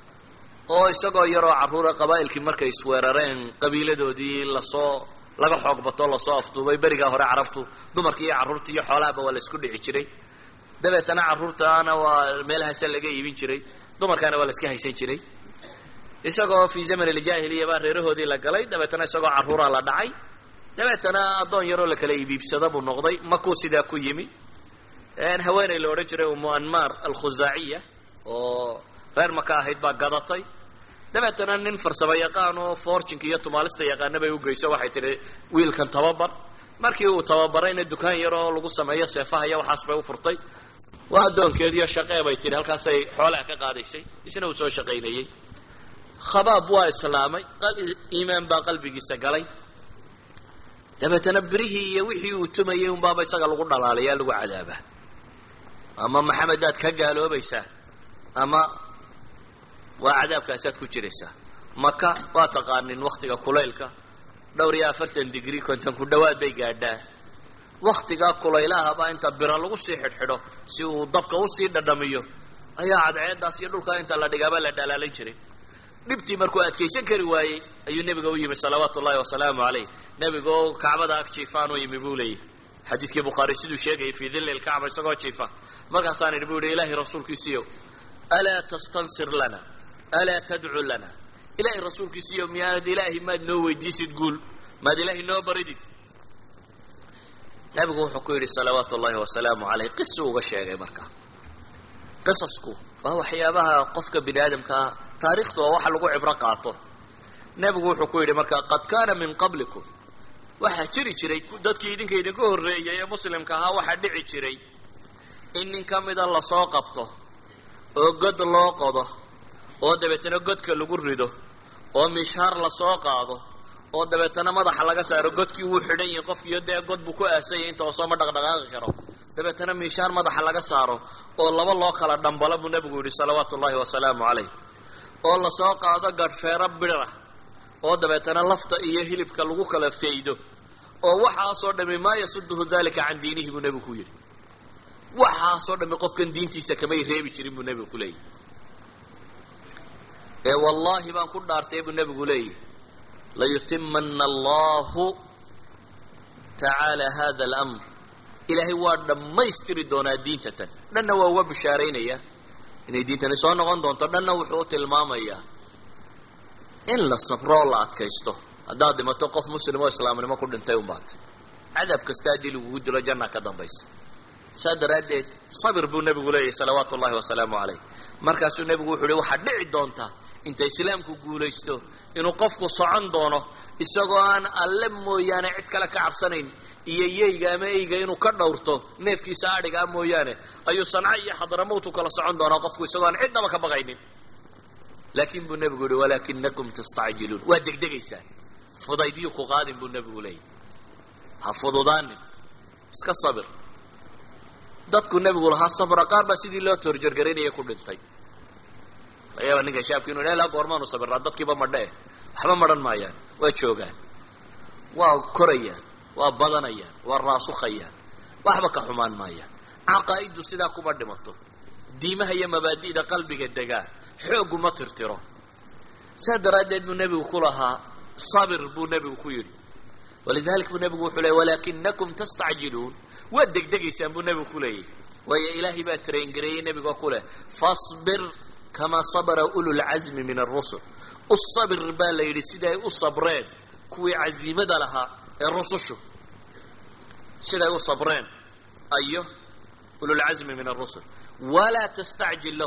oo isagoo yaroo carruura qabaa'ilkii markay isweerareen qabiiladoodii lasoo laga xoog bato lasoo afduubay. berigaa hore carabtu dumarkii iyo carruurtii iyo xoolaaba waa la isku dhici jiray, dabeetana carruurtaana waa meelahaasa laga iibin jiray, dumarkaana waa la iska haysan jiray. isagoo fii zaman aljaahiliya baa reerahoodii la galay, dabeetana isagoo carruuraa la dhacay, dabeetana addoon yaroo la kala iibiibsada buu noqday. makuu sidaa ku yimi. haweeney la odhan jiray umu anmaar alkhusaaciya oo reer maka ahayd baa gadatay. dabeetana nin farsamo yaqaan oo forjinka iyo tumaalista yaqaana bay u geyso, waxay tihi wiilkan tababar. markii uu tababarayna dukaan yar oo lagu sameeyo seefaha iyo waxaas bay u furtay. waa addoonkeediiyo shaqee bay tihi, halkaasay xoolaha ka qaadaysay, isna uu soo shaqaynayey. khabaab waa islaamay, iimaan baa qalbigiisa galay. dabeetana birihii iyo wixii uu tumayey unbaaba isaga lagu dhalaalayaa, lagu cadaabaa. ama maxamedaad ka gaaloobaysaa ama waa cadaabkaasaad ku jiraysaa. maka waa taqaanin waktiga kulaylka dhowr iyo afartan digri konton ku dhawaad bay gaadhaa. waktigaa kulaylahabaa inta bira lagu sii xidhxidho si uu dabka usii dhadhamiyo ayaa cadceeddaas iyo dhulkaa inta la dhigaaba la dhalaalan jiray. dhibtii markuu adkaysan kari waayey ayuu nebiga u yimi salawaatu ullahi wasalaamu caleyh. nebiga oo kacbada ag jiifaan u yimi buu leeyahy xadiidkii bukhaari siduu sheegayay fii dilli lkacba isagoo jiifa. markaasaan idhi bu yihi ilaahay rasuulkiisiiyo alaa tastansir lana alaa tadcu lana, ilaahay rasuulkiisiiyo miyaanad ilaahay maad noo weydiisid guul, maad ilaahay noo baridid. nabigu wuxuu ku yidhi salawaatu ullahi wasalaamu caleyh qisuu uga sheegay. marka qisasku waa waxyaabaha qofka bini aadamkaa taarikhdu waa waxa lagu cibro qaato. nebigu wuxuu ku yidhi marka qad kaana min qablikum, waxaa jiri jiray dadkii idinka idinka horreeyay ee muslimka ahaa, waxaa dhici jiray in nin ka mida lasoo qabto oo god loo qodo oo dabeetana godka lagu rido oo mishaar lasoo qaado oo dabeetana madaxa laga saaro. godkii wuu xidhan yahay qofkiiyo dee god buu ku aasanyay inta hoosoo ma dhaqdhaqaaqi karo. dabeetana mishaar madaxa laga saaro oo laba loo kala dhambalo buu nebigu yidhi salawaatu ullahi wasalaamu caleyh. oo lasoo qaado gadhfeero bidra oo dabeetana lafta iyo hilibka lagu kala faydo. oo waxaasoo dhami maa yasuduhu dalika can diinihi buu nebigu ku yidhi. waxaasoo dhami qofkan diintiisa kamay reebi jirin buu nebigu ku leeyahy. ee wallaahi baan ku dhaartay buu nebigu leeyahy layutimana allahu tacaala hada alamr, ilaahay waa dhammaystiri doonaa diinta tan. dhanna waa uga bishaaraynaya inay diintani soo noqon doonto, dhanna wuxuu u tilmaamayaa in la sabroo la adkaysto. haddaad dhimato qof muslim oo islaamnimo ku dhintay unbaatay, cadaab kasta haddii lagugu dilo janna ka dambaysa. saa daraaddeed sabir buu nebigu leeyahy salawaatu ullahi wasalaamu caleyh. markaasuu nebigu wuxuu yihi waxaad dhici doonta inta islaamku guulaysto inuu qofku socon doono isagoo aan alle mooyaane cid kale ka cabsanayn, iyo yeyga ama eyga inuu ka dhowrto neefkiisa adhigaa mooyaane ayuu sanca iyo xadramowtu kala socon doonaa qofku isagoo aan cidnaba ka baqaynin. laakiin buu nebigu yihi walaakinakum tastacjiluun, waa degdegaysaan, fudaydiyu ku qaadin buu nebigu leeyahy, ha fududaanin, iska sabir. dadku nebigu lahaa sabra, qaar baa sidii loo toorjargaraynaya ku dhintay. laga yaaba ninka shaabki inu ilaa goormaanu sabiraa, dadkiiba madhe eh waxba madhan maayaan, waa joogaan, waa korayaan, waa badanayaan, waa raasukhayaan, waxba ka xumaan maayaan. caqaa'iddu sidaa kuma dhimato, diimaha iyo mabaadi'da qalbiga degaa xoogu ma tirtiro. saa daraaddeed buu nebigu ku lahaa sabir buu nebigu ku yidhi. walidalik buu nebigu wuxuu leey walaakinakum tastacjiluun, waad degdegaysaan buu nebigu ku leeyahy. waayo ilaahay baa traingareeyey nebigoo ku leh fasbir kamaa sabara ululcazmi min arusul. u sabir baa la yidhi siday u sabreen kuwii caziimada lahaa ee rusushu, siday u sabreen ayo ululcazmi min arusul. walaa tastacjil lahum,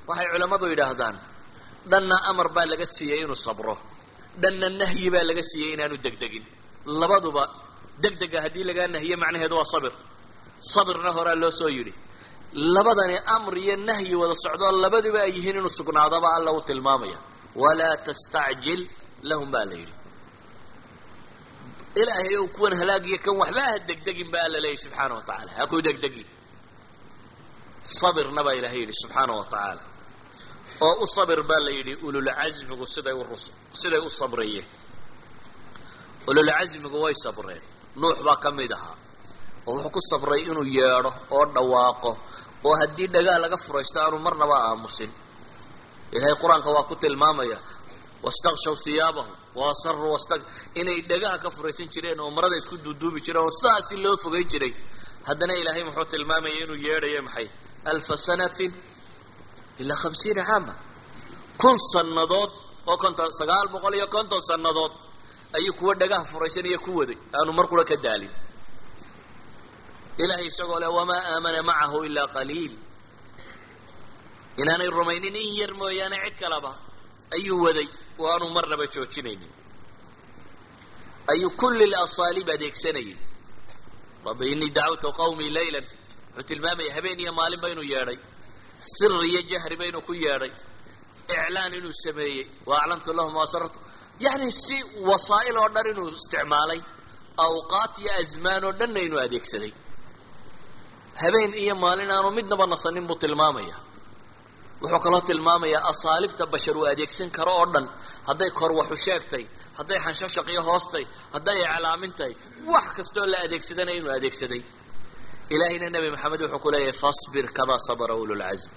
waxay culimmadu yidhaahdaan dhanna amar baa laga siiyey inuu sabro dhanna nahyi baa laga siiyey inaanu degdegin labaduba degdega haddii lagaa nahiye macnaheedu waa sabir sabirna horaa loo soo yidhi labadani amr iyo nahyi wada socdoo labaduba ay yihiin inuu sugnaadaba alla u tilmaamaya walaa tastacjil lahum baa la yidhi ilaahay ou kuwan halaagiya kan waxba ha degdegin baa alla leeyahy subxaana wa tacaala ha ku degdegin sabirna baa ilaahay yidhi subxaana wa tacaala oo u sabir baa la yidhi ululcasmigu siday u rus siday u sabrayeen ululcasmigu way sabreen nuux baa ka mid ahaa oo wuxuu ku sabray inuu yeedho oo dhawaaqo oo haddii dhagaa laga furaysto aanu marnaba aamusin ilaahay qur-aanka waa ku tilmaamaya wastakshaw hiyaabahum waasaruu wasta inay dhagaha ka furaysan jireen oo marada isku duuduubi jireen oo saasi loo fogeyn jiray haddana ilaahay muxuu tilmaamaya inuu yeedhayo maxay alfa sanatin ilaa khamsiina caama kun sannadood oo konton sagaal boqol iyo konton sannadood ayuu kuwa dhagaha furaysanaya ku waday aanu mar qura ka daalin ilahay isagoo leh wamaa aamana macahu ilaa qaliil inaanay rumaynin in yar mooyaane cid kalaba ayuu waday oo aanu marnaba joojinaynin ayuu kulli lasaalib adeegsanayay rabbi inii dacawtu qawmii laylan wuxuu tilmaamaya habeen iyo maalinba inuu yeedhay sir iyo jahriba inuu ku yeedhay iclaan inuu sameeyey wa aclantu lahum asartu yani si wasaa'il oo dhan inuu isticmaalay awqaat iyo azmaan oo dhanna inuu adeegsaday habeen iyo maalin aanu midnaba nasanin buu tilmaamaya wuxuu kaloo tilmaamayaa asaalibta bashar uu adeegsan karo oo dhan hadday kor waxu sheegtay hadday xanshashaqiyo hoostay hadday iclaamintahay wax kastoo la adeegsadana inuu adeegsaday ilaahayna nebi maxamed wuxuu ku leeyahay fasbir kamaa sabara ululcasm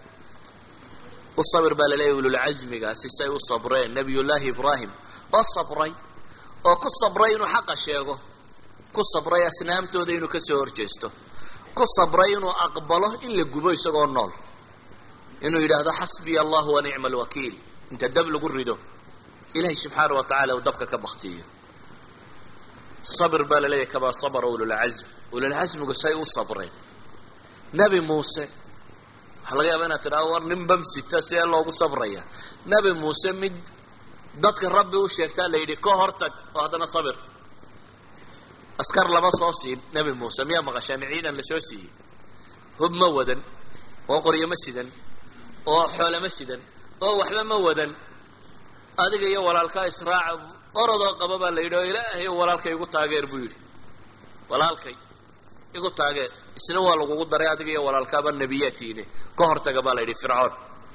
u sabir baa laleeyahy ululcasmigaasi say u sabreen nabiyullaahi ibraahim oo sabray oo ku sabray inuu xaqa sheego ku sabray asnaamtooda inuu kasoo horjeesto ku sabray inuu aqbalo in la gubo isagoo nool inuu yidhaahdo xasbiya allahu wa nicma alwakiil inta dab lagu rido ilahay subxaana wa tacala uu dabka ka baktiyo sabir baa laleeyahy kamaa sabara ululcasm ululcasmigu say u sabreen nebi muuse waxaa laga yaaba inaad tidhahdo war nin bamsita see loogu sabraya nebi muuse mid dadka rabbi u sheegtaa la yidhi ka hortag oo haddana sabir askar lama soo siin nebi muuse miyaa maqashaan ciidan lasoo siiyey hub ma wadan oo qoryo ma sidan oo xoole ma sidan oo waxba ma wadan adiga iyo walaalkaa israac orodoo qaba baa la yidhi oo ilaahay walaalkay igu taageer buu yidhi walaalkay igu taageer isna waa lagugu daray adiga iyo walaalkaaba nebiyaatiine ka hortaga baa la yidhi fircoon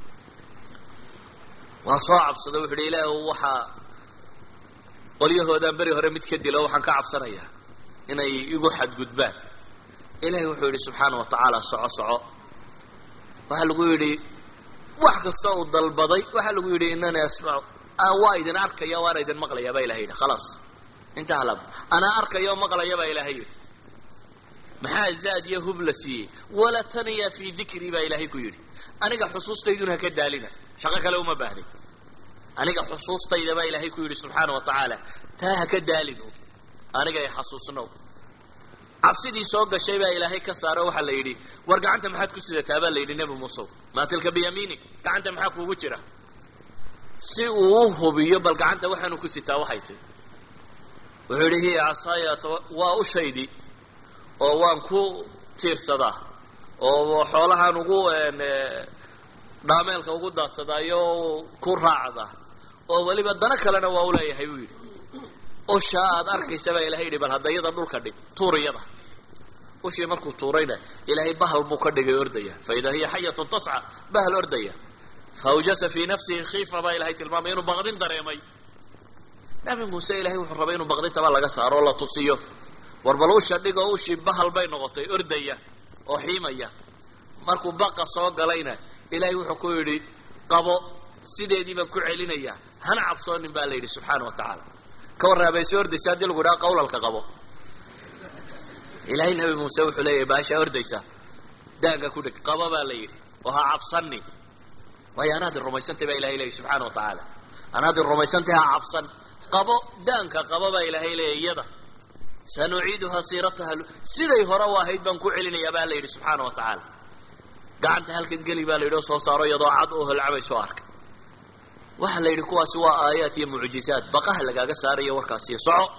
waa soo cabsada wuxu yidhi ilaahu waxaa qolyahoodaan beri hore mid ka dilo waxaan ka cabsanayaa inay igu xadgudbaan ilahay wuxuu yidhi subxaana wa tacaala soco soco waxaa lagu yidhi wax kasta uu dalbaday waxaa lagu yidhi inani asmacu waa idin arkaya waana idin maqlaya baa ilahay yidhi khalaas intaha lab anaa arkaya oo maqlaya baa ilahay yidhi maxaa zaad iyo hub la siiyey wala taniya fii dikrii baa ilaahay ku yidhi aniga xusuustayduna haka daalina shaqo kale uma baahday aniga xusuustayda baa ilaahay ku yidhi subxaana wa tacaala taa haka daalin aniga ay xasuusnow cabsidii soo gashay baa ilaahay ka saaro waxaa la yidhi war gacanta maxaad ku sidataa baa la yidhi nebi muuse maa tilka biyamiinig gacanta maxaa kuugu jira si uu u hubiyo bal gacanta waxaanu ku sitaa waxay tahy wuxuu yidhi hiya casaaya waa ushaydii oo waan ku tiirsadaa oo xoolahaan ugu dhaameelka ugu daadsadaayo ku raacda oo weliba dana kalena waa uleeyahay buu yidhi usha aad arkaysa baa ilahay yidhi bal haddayada dhulka dhig tuuriyada ushii markuu tuurayna ilaahay bahal buu ka dhigay ordaya faida hiya xayatun tasca bahal ordaya faawjasa fii nafsihi khiifa baa ilahay tilmaamay inuu baqdin dareemay nabi muuse ilahay wuxuu rabay inuu baqdintaba laga saaro oo la tusiyo war bal usha dhigoo ushii bahal bay noqotay ordaya oo xiimaya markuu baqa soo galayna ilahay wuxuu ku yidhi qabo sideedii baan ku celinayaa hana cabsoonin baa la yidhi subxaana wa tacaala ka warraabayse ordaysa haddii lagu idhaha qawlalka qabo ilaahay nabi muuse wuxuu leeyahay baashaa ordaysa daanka ku dhig qabo baa la yidhi oo ha cabsanin waayo anaadin rumaysantay baa ilahay leeyahy subxaana wa tacaala anaadin rumaysantay ha cabsan qabo daanka qabo baa ilaahay leeyahy iyada sanuciiduhaa siirataha siday hore u ahayd baan ku celinayaa baa la yidhi subxaana wa tacaala gacanta halkan geli baa la yidhi oo soo saaro iyadoo cad oo holcabay soo arkay waxaa la yidhi kuwaasi waa aayaat iyo mucjizaad baqaha lagaaga saarayo warkaasi iyo soco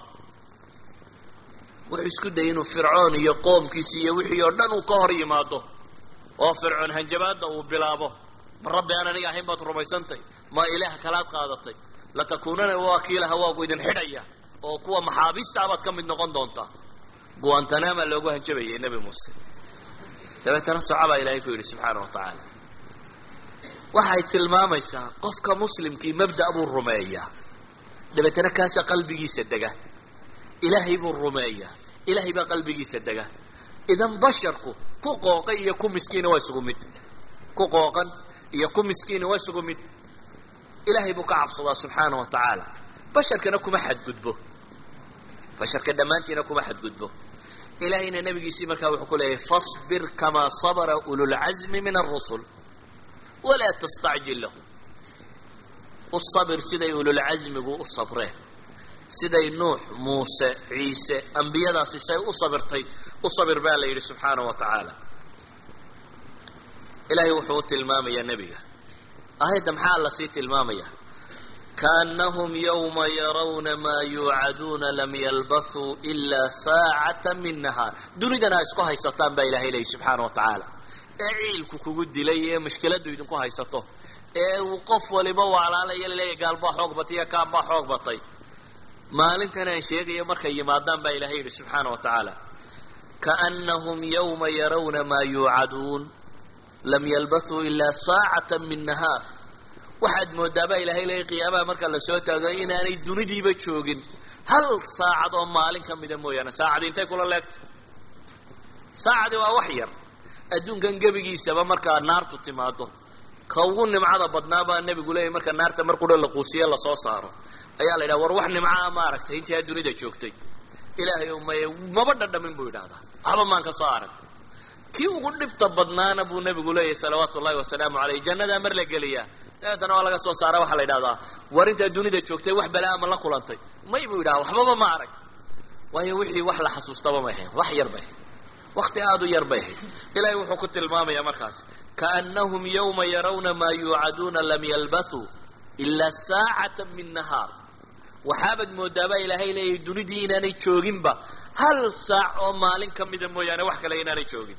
wuxuu isku dayay inuu fircoon iyo qoomkiisi iyo wixii oo dhan uu ka hor yimaado oo fircoon hanjabaadda uu bilaabo ma rabbi aan aniga ahayn baad rumaysantay ma ilaah kalaad qaadatay latakuunana wakiilaha waagu idin xidhaya oo kuwa maxaabiista abaad ka mid noqon doontaa guantanama loogu hanjabayay nebi muuse dabeetana socabaa ilaahay ku yidhi subxaana wa tacaala waxay tilmaamaysaa qofka muslimkii mabda' buu rumeeyaa dabeetana kaasa qalbigiisa dega ilaahay buu rumeeyaa ilaahay baa qalbigiisa dega idan basharku ku qooqan iyo ku miskiina waa isugu mid ku qooqan iyo ku miskiina waa isugu mid ilaahay buu ka cabsadaa subxaana wa tacaala basharkana kuma xadgudbo basharka dhammaantiina kuma xadgudbo ilaahayna nabigiisii markaa wuxuu ku leeyahay fasbir kamaa sabara ululcazmi min alrusul walaa tastacjil lahu u sabir siday ululcazmigu u sabreen siday nuux muuse ciise ambiyadaasi say u sabirtay u sabir baa la yidhi subxaana wa tacaala ilaahay wuxuu u tilmaamayaa nebiga aayadda maxaa alla sii tilmaamaya kaannahum yawma yarawna maa yuucaduuna lam yalbathuu ilaa saacata min nahaar dunidana ha isku haysataan baa ilahay leeyahy subxaana wa tacaala ee ciilku kugu dilay ee mushkiladdu idinku haysato ee uu qof waliba waalaalaya laleeyahy gaal baa xoog batay iyo kaan baa xoog batay maalintan aan sheegayo markay yimaadaan baa ilahay yidhi subxaana wa tacaala kaannahum yawma yarawna maa yuucaduun lam yalbathuu ilaa saacata min nahaar waxaad moodaa baa ilahay leeyahy qiyaamaha marka la soo taago inaanay dunidiiba joogin hal saacad oo maalin ka mida mooyaane saacadii intay kula leegtay saacadii waa wax yar adduunkan gebigiisaba markaa naartu timaado ka ugu nimcada badnaa baa nebigu leeyahy marka naarta mar qudha la quusiye lasoo saaro ayaa la yidhaha war wax nimcaa ma aragtay intii aad dunida joogtay ilaahay o may maba dhadhamin buu yidhahdaa waxba maan ka soo arag kii ugu dhibta badnaana buu nebigu leeyahay salawaatu ullahi wasalaamu caleyh jannadaa mar la geliyaa dabeetana waa laga soo saara waxaa la yidhahdaa war intaad dunida joogtay wax balaa ma la kulantay may buu yidhaha waxbaba ma arag waayo wixii wax la xasuustaba may ahayn wax yar bay ahayd wakti aada u yar bay ahayd ilaahay wuxuu ku tilmaamayaa markaas kaannahum yawma yarawna maa yuucaduuna lam yalbathuu ilaa saacata min nahaar waxaabaad moodaabaa ilaahay leeyahay dunidii inaanay jooginba hal saac oo maalin ka mida mooyaane wax kale inaanay joogin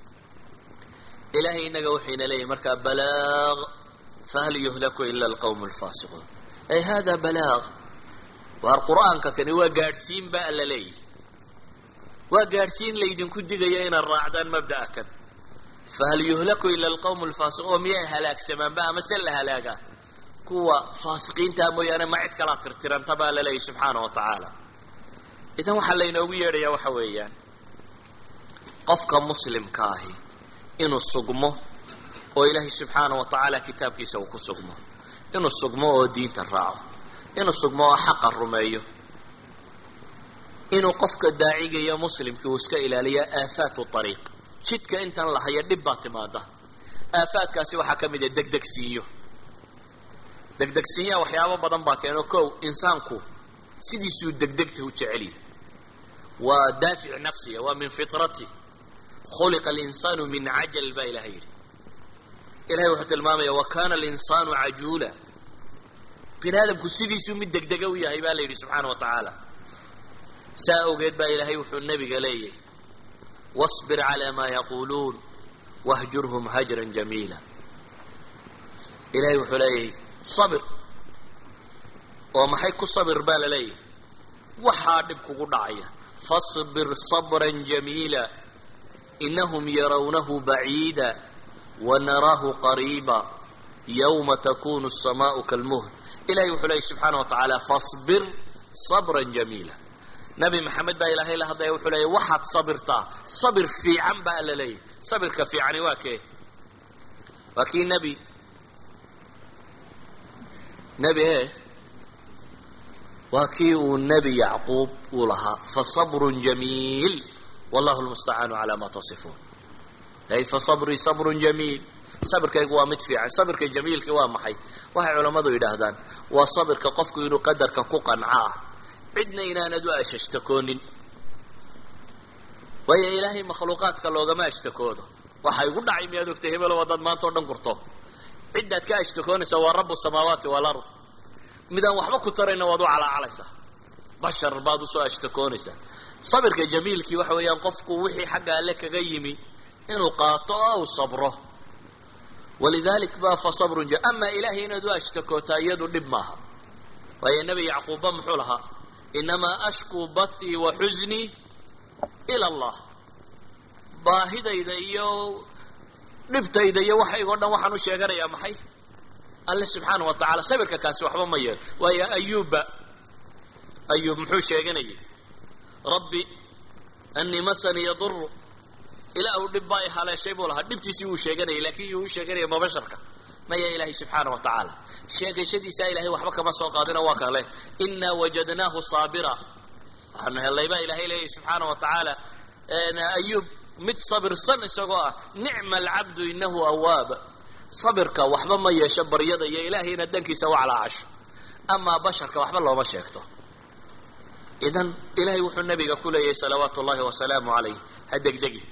ilaahay inaga wuxuyna leeyahay markaa balaaq fahal yuhlaku ila alqawmu alfaasiquun ay hada balaaq waar qur'aanka kani waa gaadhsiin ba alla leeyahy waa gaadhsiin laydinku digaya inaad raacdaan mabda'a kan fahal yuhlaku ila alqawmu alfaasiquun oo miyay halaagsamaanba ama se la halaagaa kuwa faasiqiintaa mooyaane ma cid kalaa tirtiranta baa la leeyahy subxaana wa tacaala idan waxaa laynoogu yeedhayaa waxa weeyaan qofka muslimka ahi inuu sugmo oo ilaahay subxaana wa tacaala kitaabkiisa uu ku sugmo inuu sugmo oo diinta raaco inuu sugmo oo xaqa rumeeyo inuu qofka daacigaya muslimkii uu iska ilaaliya aafaatu ariiq jidka intan lahaya dhib baa timaada aafaadkaasi waxaa ka mid a degdegsiinyo degdegsiinyaa waxyaabo badan baa keeno kow insaanku sidiisuu degdegta u jeceliya waa daafic nafsiya waa min fitrati khuliqa alinsaanu min cajal baa ilahay yidhi ilahay wuxuu tilmaamaya wa kana alinsaanu cajuula bini aadamku sidiisuu mid degdega u yahay baa la yidhi subxaana wa tacaala saa awgeed baa ilaahay wuxuu nebiga leeyahay wasbir calaa maa yaquuluun wahjurhum hajran jamiila ilahay wuxuu leeyahay sabir oo maxay ku sabir baa la leeyahay waxaa dhib kugu dhacaya fasbir sabran jamiila inahum yarawnahu baciida wanaraahu qariiba yawma takunu الsamaau kalmuhl ilahay wuxuu leeyahy subxaana wa tacaala fasbir sabran jamiila nabi maxamed baa ilaahay la hadlaya wuxuu leeyahy waxaad sabirtaa sabir fiican baa alla leeyahy sabirka fiicani waa kee waa kii nebi nebi e waa kii uu nebi yacquub uu lahaa fasabrun jamiil wallahu lmustacaanu calaa ma tasifuun ay fasabrii sabrun jamiil sabirkaygu waa mid fiican sabirka jamiilka waa maxay waxay culammadu yidhaahdaan waa sabirka qofku inuu qadarka ku qanco ah cidna inaanad u ashashtakoonin waayo ilaahay makhluuqaadka loogama ashtakoodo waxay ugu dhacay miyaad ogtay hebel oo dad maanta oo dhan gurto cidaad ka ashtakoonaysa waa rabbu samaawaati wal ard midaan waxba ku tarayna waad u calaacalaysaa bashar baad u soo ashtakoonaysaa sabirka jamiilkii waxa weeyaan qofku wixii xagga alle kaga yimi inuu qaato oo sabro walidalik baa fa sabrun ja ama ilaahay inaad u ashtakootaa iyadu dhib maaha waayo nebi yacquubba muxuu lahaa inamaa ashkuu bathii wa xuznii ila allah baahidayda iyo dhibtayda iyo waxaygoo dhan waxaan u sheeganayaa maxay alle subxaana wa tacaala sabirka kaasi waxba ma yeelo waayo ayuubba ayuub muxuu sheeganayay rabbi anii masanii yaduru ilaahu dhib baa i haleeshay buu lahaa dhibtiisii wuu sheeganayay laakiin yuu u sheeganaya mabasharka maya ilaahay subxaana wa tacaala sheegashadiisaa ilahay waxba kama soo qaadina waa kale inaa wajadnaahu saabira waxaanu hellay baa ilahay leeyahy subxaana wa tacaala ayuub mid sabirsan isagoo ah nicma alcabdu inahu awaab sabirka waxba ma yeesho baryada iyo ilaahay inaad dhankiisa u calaacasho amaa basharka waxba looma sheegto idan ilahay wuxuu nabiga ku leeyahay salawaatu ullahi wasalaamu calayh ha degdegi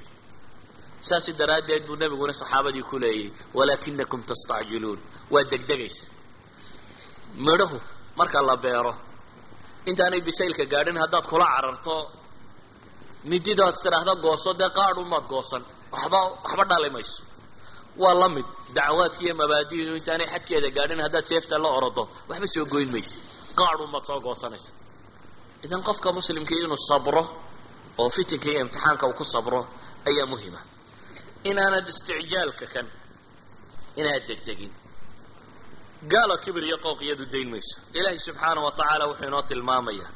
saasi daraaddeed buu nabiguna saxaabadii ku leeyay walaakinakum tastacjiluun waa degdegaysa midhahu marka la beero intaanay bisaylka gaadhin haddaad kula cararto mididaad tidhaahda gooso dee qaadhumaad goosan waxba waxba dhali mayso waa la mid dacwaadki iyo mabaadi'du intaanay xadkeeda gaadhin haddaad seefta la orodo waxba soo goyn maysa qaadhumaad soo goosanaysa idan qofka muslimkii inuu sabro oo fitinka iyo imtixaanka uu ku sabro ayaa muhima inaanad isticjaalka kan inaad degdegin gaalo kibir iyo qooq iyadu dayn mayso ilaahay subxaana wa tacaala wuxuu inoo tilmaamayaa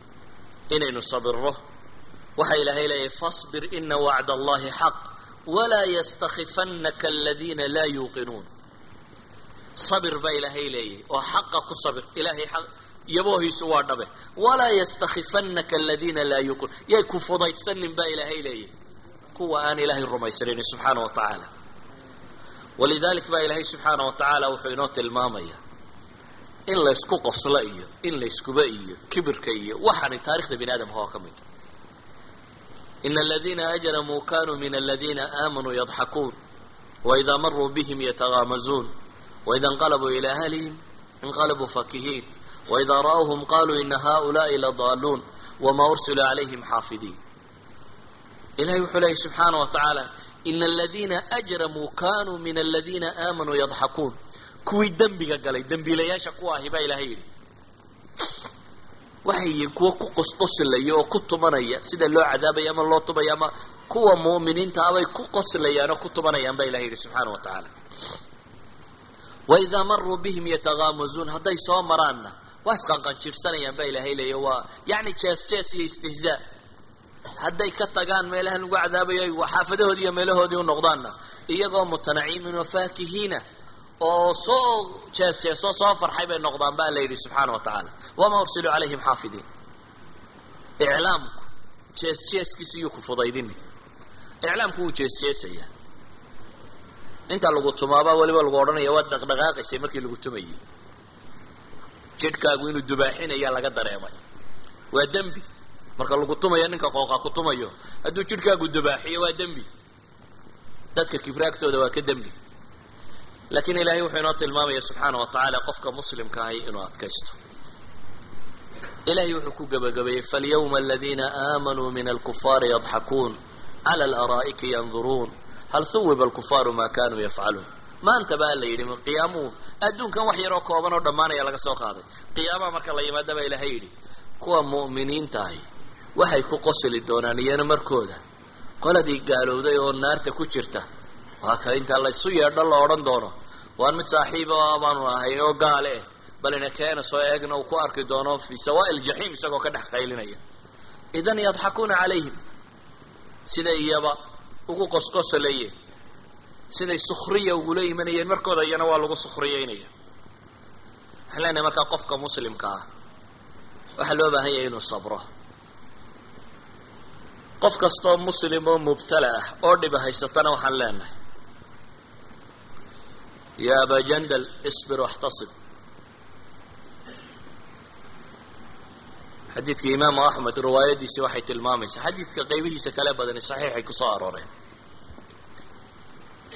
inaynu sabirro waxa ilaahay leeyahay fasbir ina wacda allahi xaq walaa yastakifannaka aladiina laa yuuqinuun sabir baa ilaahay leeyahay oo xaqa ku sabir ilahay xaq yaboohiisu waa dhabe walaa yastakifannaka aladiina laa yuuqinuun yay ku fudaydsanin baa ilaahay leeyahay kuwa aan ilaahay rumaysanin subxaana wa tacaala walidalik baa ilaahay subxaana wa tacaala wuxuu inoo tilmaamayaa in laysku qoslo iyo in layskuba iyo kibirka iyo waxaanay taarikhda bini aadamka oo ka mid ina aladiina ajramuu kanuu min aladiina aamanuu yadxakuun waidaa maruu bihim yatagaamazuun waida inqalabuu ilaa ahlihim inqalabuu fakihiin waidaa ra'awhum qaluu ina haؤulaaءi ladaaluun wama ursiluu calayhim xaafidiin ilahay wuxuu leeyay subxaana wa tacaala ina aladiina ajramuu kanuu min aladiina aamanuu yadxakuun kuwii dembiga galay dembiilayaasha kuwa ahi baa ilahay yidhi waxay yihiin kuwa ku qosqoslaya oo ku tumanaya sida loo cadaabaya ama loo tubaya ama kuwa mu'miniinta abay ku qoslayaan oo ku tumanayaan baa ilahay yidhi subxaana wa tacaala waidaa maruu bihim yatagaamazuun hadday soo maraanna waa isqanqanjiirsanayaan baa ilaahay leeya waa yacni jees jees iyo istihzaa hadday ka tagaan meelaha lagu cadaabayo xaafadahoodii iyo meelahoodii u noqdaanna iyagoo mutanacimin oo faakihiina oo soo jees jeesoo soo farxay bay noqdaan baa la yidhi subxaana wa tacaala wamaa ursiluu calayhim xaafidiin iclaamku jees jeeskiisa iyuu ku fudaydini iclaamku wuu jees jeesayaa inta lagu tumaabaa weliba lagu odhanaya waad dhaqdhaqaaqaysay markii lagu tumayay jidhkaagu inuu dubaaxinayaa laga dareemay waa dembi marka lagu tumayo ninka qooqa ku tumayo hadduu jidhkaagu dubaaxiyo waa dembi dadka kibraagtooda waa ka dembi laakiin ilaahay wuxuu inoo tilmaamaya subxaana wa tacaala qofka muslimka ahay inuu adkaysto ilahay wuxuu ku gebagabeeyey falyawma aladiina aamanuu min alkufaari yadxakuun cala alaraa'iki yanduruun hal huwiba alkufaaru maa kanuu yafcaluun maanta baa la yidhi qiyaamuhu adduunkan wax yaroo kooban oo dhammaanaya laga soo qaaday qiyaamaha marka la yimaada baa ilahay yidhi kuwa mu'miniinta ahi waxay ku qosli doonaan iyana markooda qoladii gaalowday oo naarta ku jirta waa ka intaa laysu yeedho la odhan doono waan mid saaxiiba baanu ahay oo gaale eh bal ina keena soo eegna uu ku arki doono fi sawaa'i ljaxiim isagoo ka dhex qaylinaya idan yadxakuuna calayhim siday iyaba ugu qosqosalayeen siday sukhriya ugula imanayeen markooda iyana waa lagu sukhriyeynaya waxaan leenahay markaa qofka muslimka ah waxaa loo baahan yahay inuu sabro qof kastoo muslim oo mubtala ah oo dhiba haysatana waxaan leenahay ya aba jandal isbir waxtasib xadiidka imaamu axmed riwaayadiisi waxay tilmaamaysaa xadiidka qaybihiisa kale badani saxiixay kusoo arooreen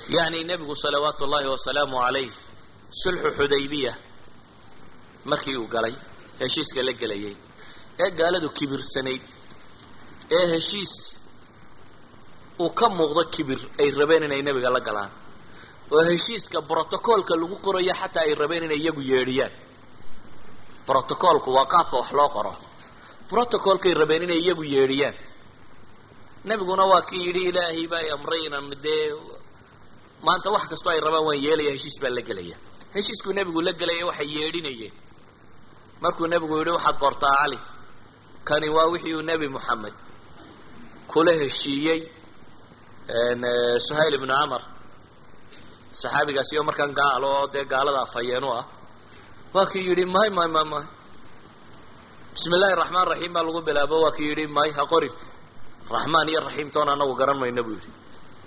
يعني النبي صلوات الله وسلامه عليه صلح حديبية markii uu galay heshiiska la galayay ee gaaladu kibir saneed ee heshiis uu ka muuqdo kibir ay rabeen inay nabiga la galaan oo heshiiska protocolka lagu qorayo xataa ay rabeen inay iyagu yeedhiyaan protocolku waa qaabka wax loo qoro protocolka ay rabeen inay iyagu yeedhiyaan nabiguna waa kii yidhi ilaahay baa amrayna midee maanta wax kastoo ay rabaan waan yeelaya heshiis baa la gelaya heshiisku nabigu la galaya waxay yeedhinayeen markuu nabigu yidhi waxaad qortaa cali kani waa wixii uu nabi moxamed kula heshiiyey suhayl ibnu camar saxaabigaasi oo markaan gaalo oo dee gaalada afhayeenu ah waa kii yidhi may may may may bismi illaahi raxmaan raxiim baa lagu bilaabo waa kii yidhi may ha qorin raxmaan iyo raxiim toona anagu garan mayno buu yidhi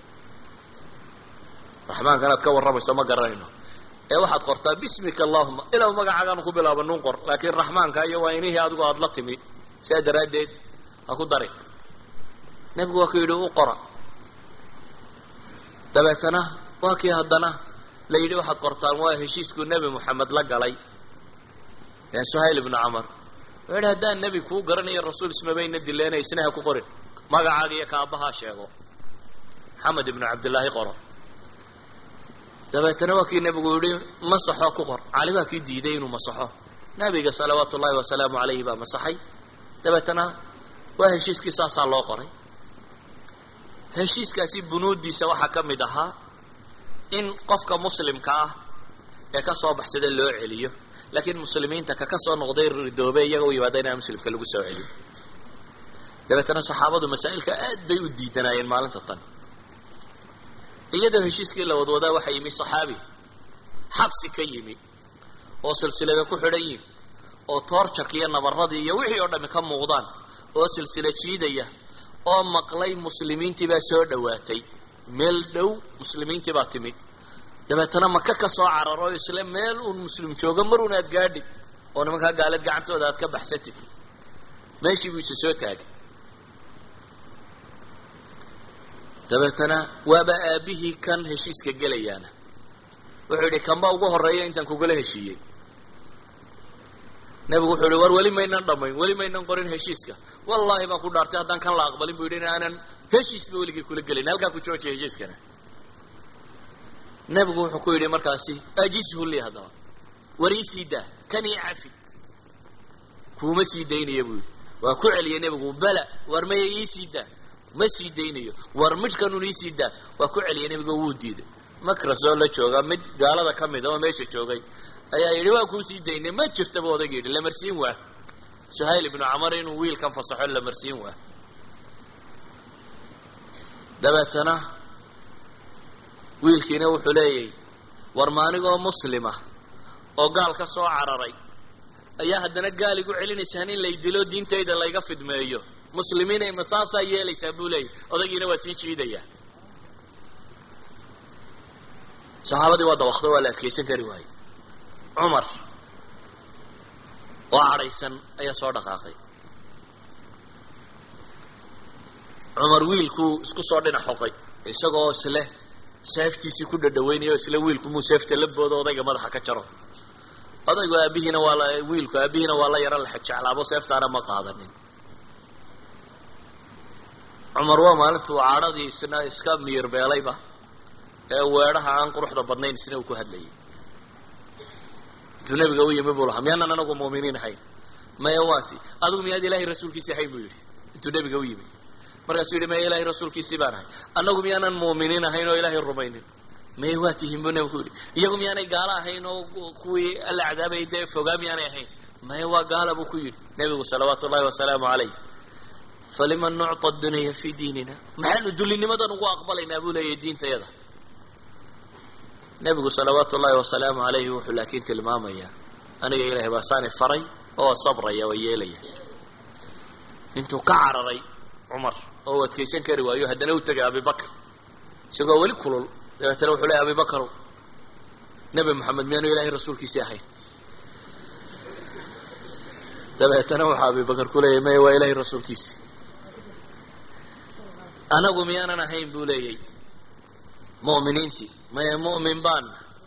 raxmaankanaad ka warramayso ma garanayno ee waxaad qortaa bismika allahuma ilaa magacaagaan ku bilaabo nun qor laakiin raxmaanka iyo waa inihii adigu aada la timi sidaa daraaddeed ha ku darin nabigu waa ku yidhi u qora dabeetana waa kii haddana la yidhi waxaad qortaan waa heshiiskuu nebi moxamed la galay ee suhayl ibnu camar wuxuu yidhi haddaan nebi kuu garanayo rasuul ismabayna dileynay isna ha ku qorin magacaaga iyo kaabahaa sheego maxamed ibnu cabdillaahi qoro dabeetana waa kii nabigu yidhi masaxo ku qor cali baa kii diiday inuu masaxo nabiga salawaatu ullahi wasalaamu calayhi baa masaxay dabeetana waa heshiiskii saasaa loo qoray heshiiskaasi bunuudiisa waxaa ka mid ahaa in qofka muslimka ah ee ka soo baxsada loo celiyo laakiin muslimiinta ka ka soo noqday ridoobe iyaga u yimaada inaan muslimka lagu soo celiyo dabeetana saxaabadu masaa'ilka aad bay u diidanaayeen maalinta tan iyadoo heshiiskii la wadwadaa waxaa yimi saxaabi xabsi ka yimi oo silsilada ku xidhan yihin oo toorjarka iyo nabaradii iyo wixii oo dhammi ka muuqdaan oo silsila jiidaya oo maqlay muslimiintii baa soo dhowaatay meel dhow muslimiintii baa timid dabeetana maka ka soo cararo isla meel uun muslim joogo mar uun aad gaadhi oo nimankaa gaalad gacantooda aad ka baxsatid meeshii buu isa soo taagay dabeetana waaba aabihii kan heshiiska gelayaana wuxuu yidhi kanba ugu horreeya intaan kugula heshiiyey nabigu wuxuu yihi war weli maynan dhammayn weli maynan qorin heshiiska wallaahi baan ku dhaartay haddaan kan la aqbalin buu yidhi in aanan heshiisba weligii kula gelin halkaa ku joojiya heshiiskana nabigu wuxuu ku yidhi markaasi ajizhu lii haddaba war ii sii daa kan ii cafi kuuma sii daynaya buu yidhi waa ku celiyay nabigu bala war maya ii sii daa ma sii daynayo war midhkanun ii sii daa waa ku celiyay nabiga wuu diiday makrasoo la jooga mid gaalada ka mid a oo meesha joogay ayaa yidhi waa kuu sii daynay ma jirtaba odayga yidhi lamarsiin waa suhayl ibnu camar inuu wiilkan fasaxo lamarsiin waa dabeetana wiilkiina wuxuu leeyahy war maanigoo muslima oo gaal ka soo cararay ayaa haddana gaal igu celinaysaan in lay dilo diintayda layga fidmeeyo muslimiinay masaasaa yeelaysaa buu leeyahy odaygiina waa sii jiidayaa saxaabadii waa dawaqda waa la adkaysan kari waayey cumar oo cadhaysan ayaa soo dhaqaaqay cumar wiilkuu isku soo dhinac xoqay isagoo isle seeftiisii ku dhadhaweynaya o isle wiilku muu seefta la boodo odayga madaxa ka jaro odaygu aabihiina waa la wiilku aabihiina waa la yaro laxajeclaabo seeftaana ma qaadanin cumar waa maalintuu cadhadii isna iska miyirbeelayba ee weedhaha aan quruxda badnayn isna uu ku hadlayay intuu nabiga u yimi buu lahaa miyaanan anagu mu'miniin ahayn maya waati adigu miyaad ilaahay rasuulkiisii ahayn buu yidhi intuu nabiga u yimi markaasuu yidhi maya ilaahay rasuulkiisii baan ahay annagu miyaanan mu'miniin ahayn oo ilaahay rumaynin maya waa tihiin buu nabigu yidhi iyagu miyaanay gaalo ahayn oo kuwii alla cadaabayay dee fogaa miyaanay ahayn maya waa gaala buu ku yidhi nabigu salawaatu ullahi wasalaamu calayh faliman nucta adunya fii diinina maxaanu dullinimadan ugu aqbalaynaa buu leeyahay diintayada nabigu salawaatu ullahi wasalaamu calayhi wuxuu laakiin tilmaamayaa aniga ilaahay baa saani faray oo sabraya oo yeelaya intuu ka cararay cumar oo u adkaysan kari waayo haddana u tegay abibakr isagoo weli kulul dabeetana wuxuu leeyahy abibakrow nebi moxamed miyaanu ilaahay rasuulkiisii ahayn dabeetana waxaa abibakr ku leeyahy maya waa ilaahay rasuulkiisii anagu miyaanan ahayn buu leeyay mu'miniinti maya mu'min baan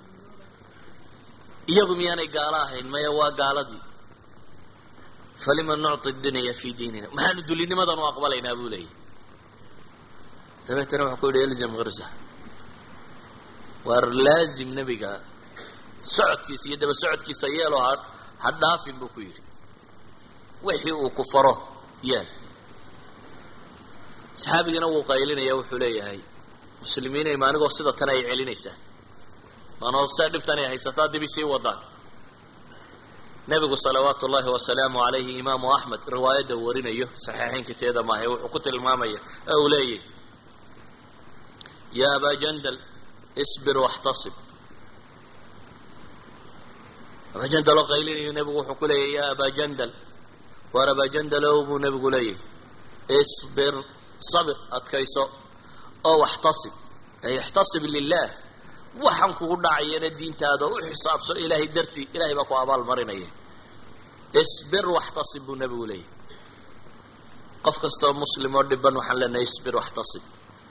iyagu miyaanay gaalo ahayn maya waa gaaladii falima nucti dunya fi diinina maxaanu dulinimadan u aqbalaynaa buu leeyahy dabeetana wuxuu ku yidhi ilzam hirsa waar laazim nebiga socodkiisa iyo daba socodkiisa yeelo ha ha dhaafin buu ku yidhi wixii uu ku faro yeel saxaabigana wuu qaylinaya wuxuu leeyahay muslimiinay ma anigoo sida tan ay celinaysaa maanoo saa dhibtan ay haysataa dib isii wadaan nebigu salawaatu ullahi wasalaamu calayhi imaamu axmed riwaayadda warinayo saxiixaynka teeda maahe wuxuu ku tilmaamaya ee uu leeyahy ya abaa jandal isbir waxtasib abaa jandal oo qaylinayo nebigu wuxuu ku leeyahy ya abaa jandal waar abaa jandalow buu nebigu leeyahy isbir sabir adkayso oo waxtasib ay ixtasib lilah waxaan kugu dhacayana diintaada u xisaabso ilaahay dartii ilahay baa ku abaal marinaya isbir waxtasib buu nebigu leeyahy qof kastoo muslim oo dhiban waxaan leenahay isbir waxtasib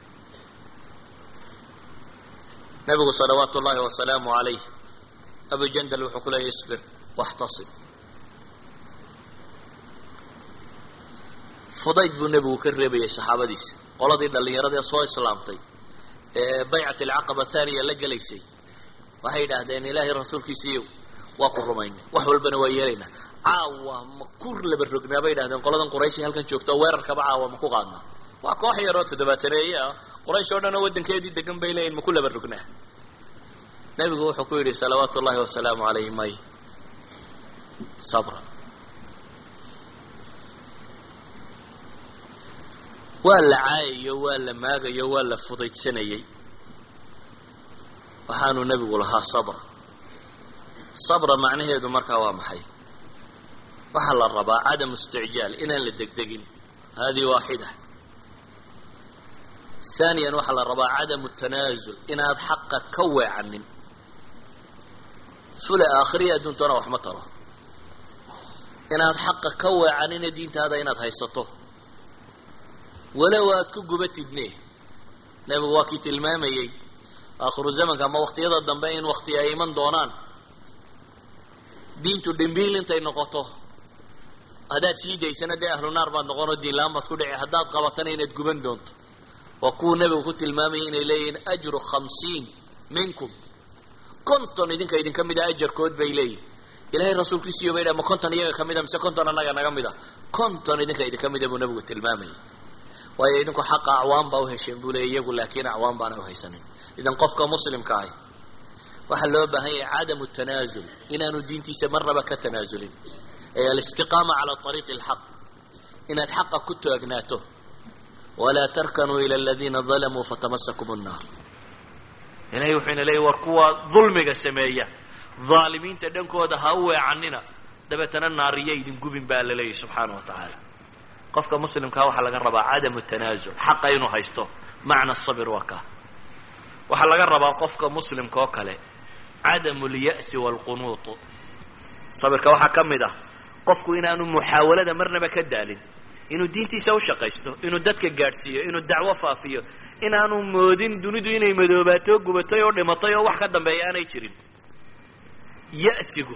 nebigu salawaatu ullahi wasalaamu calayh abu jandal wuxuu ku leeyahy isbir waxtasib fudayd buu nebigu ka reebayay saxaabadiisa qoladii dhallinyarada ee soo islaamtay ee baycat alcaqaba thaniya la gelaysay waxay yidhaahdeen ilaahay rasuulkiisiiyow waa ku rumaynay wax walbana waa yeelaynaa caawa ma ku laba rognaa bay yidhahdeen qoladan qurayshi halkan joogta weerarkaba caawa ma ku qaadnaa waa koox yaroo toddobaataneeye ah quraysh oo dhan oo waddankeedii degan bay leeyihin ma ku laba rognaa nebigu wuxuu ku yidhi salawaatu ullahi wasalaamu calayhi may sabra waa la caayayo waa la maagayo waa la fudaydsanayey waxaanuu nebigu lahaa sabra sabra macnaheedu markaa waa maxay waxaa la rabaa cadamu isticjaal inaan la degdegin hadihi waaxida haaniyan waxaa la rabaa cadamu tanaasul inaad xaqa ka weecanin fula aakhiriya adduuntana wax ma taro inaad xaqa ka weecanina diintaada inaad haysato walow aad ku gubatidne nebigu waa kii tilmaamayey aakhiru zamanka ama waqtiyada dambe in waqti ay iman doonaan diintu dhimbiil intay noqoto haddaad sii daysana dee ahlu naar baad noqonoo diinla-aan baad ku dhici haddaad qabatana inaad guban doonto waa kuwuu nebigu ku tilmaamayay inay leeyihiin ajru khamsiin minkum konton idinka idinka mida ajarkood bay leeyihin ilahay rasuulkiisiiyo bay dhaha ma konton iyaga ka mida mise konton annaga naga mida konton idinka idinka mida buu nebigu tilmaamayay waayo idinku xaqa acwaan baa uhesheen buu leeyay iyagu laakiin acwaan baana uhaysanin idan qofka muslimka ahi waxaa loo baahan yahay cadamu tanaasul inaanu diintiisa marnaba ka tanaasulin ay alistiqaama cala ariiqi alxaq inaad xaqa ku taagnaato walaa tarkanuu ila aladiina dalamuu fatamasakum nnaar ilahay wuxuu ina leeyay war kuwa dulmiga sameeya dhaalimiinta dhankooda ha u weecanina dabeetana naariya idin gubin baa la leeyahy subxaana wa tacaala qofka muslimkaa waxaa laga rabaa cadamu tanaasul xaqa inuu haysto macna sabir waa ka waxaa laga rabaa qofka muslimka oo kale cadamu lya'si waalqunuut sabirka waxaa ka mid ah qofku inaanu muxaawalada marnaba ka daalin inuu diintiisa u shaqaysto inuu dadka gaadhsiiyo inuu dacwo faafiyo inaanu moodin dunidu inay madoobaato gubatay oo dhimatay oo wax ka dambeeya aanay jirin ya'sigu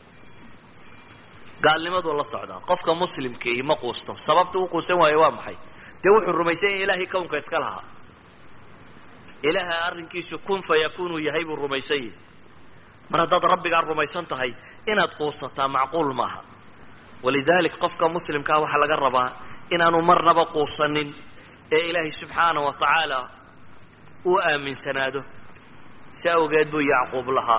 gaalnimaduu la socdaa qofka muslimkii ma quusto sababta u quusan waayo waa maxay dee wuxuu rumaysan yahay ilaahay kownka iska lahaa ilaaha arrinkiisu kun fayakuunu yahay buu rumaysan yahay mar haddaad rabbigaa rumaysan tahay inaad quusataa macquul maaha walidalik qofka muslimkaa waxaa laga rabaa inaanu marnaba quusanin ee ilaahay subxaana wa tacaala uu aaminsanaado si awgeed buu yacquub lahaa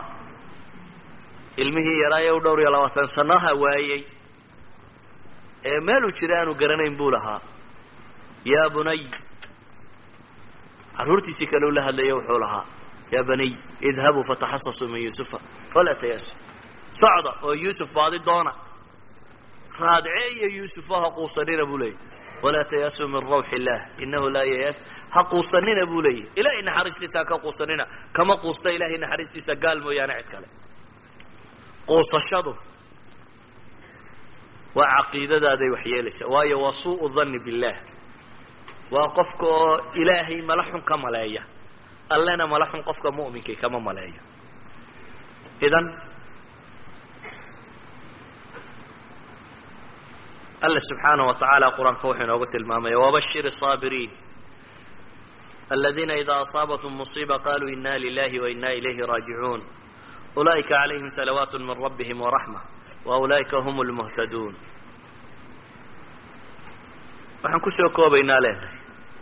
ilmihii yaraaye u dhowr iyo labaatan sanaha waayey ee meeluu jira aanu garanayn buu lahaa yaa bunay carruurtiisii kale u la hadlaya wuxuu lahaa yaa baniy idhabuu fataxasasuu min yuusufa walaa tayaasu socda oo yuusuf baadi doona raadce iyo yuusufa ha quusanina buu leeyay walaa tayaasuu min rawxi illaah inahu laa yayaas ha quusanina buu leeyahy ilaahay naxariistiisa ha ka quusanina kama quusta ilaahay naxariistiisa gaal mooyaane cid kale quusashadu waa caqiidadaaday wax yeelaysaa waayo waa suu'u danni billaah waa qofka oo ilaahay mala xun ka maleeya allena mala xun qofka mu'minkii kama maleeyo. idan alla subxaanaه wa tacaala qur-aanka wuxuu inoogu tilmaamaya wabashir الصaabiriin aladiina ida asaabathum musiiba qaluu ina lilahi wa ina ilayhi raajicuun ulaa'ika calayhim salawaat min rabbihim waraxma wa ulaa'ika hum lmuhtaduun. waxaan kusoo koobaynaa leenahay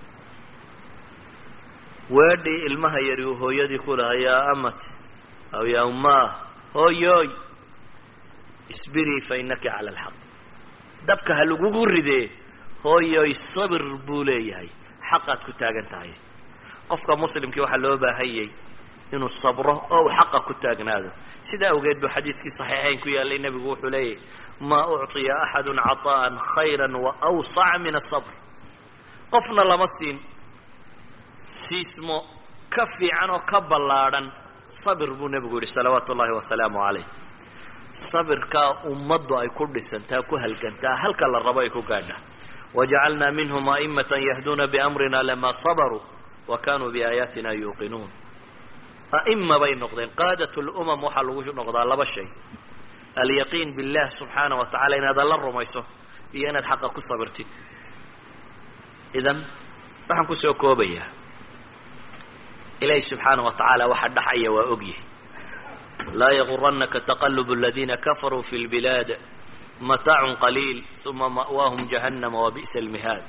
weedhii ilmaha yari uu hooyadii ku lahaa yaa amati aw yaa ummaah hooyooy isbirii fa inaki cala alxaq. dabka ha lagugu ridee hooyooy sabir buu leeyahay, xaqaad ku taagan tahay. qofka muslimkii waxaa loo baahanyay inuu sabro oo uu xaqa ku taagnaado. sidaa awgeed buu xadiidkii saxiixayn ku yaallay nebigu wuxuu leeyahy maa ucطiya axadu caطaءa khayra waawsaca min asabr. qofna lama siin siismo ka fiican oo ka ballaadhan sabir buu nebigu yihi salawaatu ullahi wasalaamu calayh. sabirkaa ummaddu ay ku dhisantaa ku halgantaa halka la rabo ay ku gaadhaa. wajacalnaa minhum a'imata yahduuna biamrina lama sabaruu wa kanuu biaayaatina yuuqinuun. a'ima bay noqdeen. qaadat lumam waxaa lagu noqdaa laba shay: alyaqiin billah subxaana wa tacala inaad alla rumayso iyo inaad xaqa ku sabirtid. idan waxaan kusoo koobayaa ilaahi subxaana wa tacaala waxa dhaxaya waa ogyahay. laa yaguranaka taqalubu aladiina kafaruu fi lbilaad mataacun qaliil uma ma'waahum jahannama wabi'sa almihaad.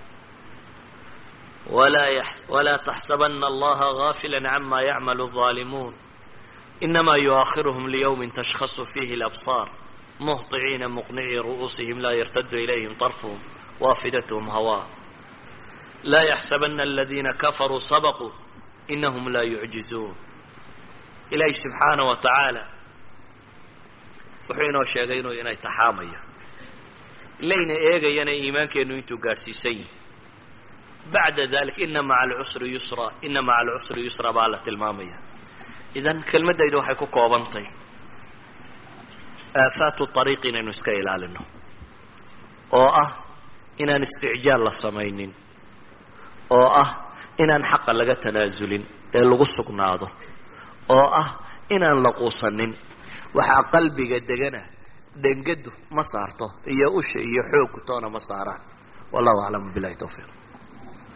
walaa taxsabana allaha gaafila cama yacmalu الظaalimuun inama yuakhiruhum liyawmin tashkhasu fihi alabsaar muhطiciina muqnicii ru'uusihim laa yartadu ilayhim طarfuhum waafidathm hawaa. laa yaxsabana aladiina kafaruu sabaquu inahum laa yucjizuun. ilaahi subxaana wa tacaala wuxuu inoo sheegay inuu inay taxaamayo, ilayna eegayana iimaankeennu intuu gaadhsiisan yihi. bacda dalik ina maca alcusri yusra ina maca alcusri yusra baa la tilmaamaya. idan kelmaddaydu waxay ku koobantay aafaatu ariiq inaynu iska ilaalino, oo ah inaan isticjaal la samaynin, oo ah inaan xaqa laga tanaasulin ee lagu sugnaado, oo ah inaan la quusanin. waxaa qalbiga degana dhengadu ma saarto iyo usha iyo xoogku toona ma saaraan. wallahu aclam billahi tawfiiq.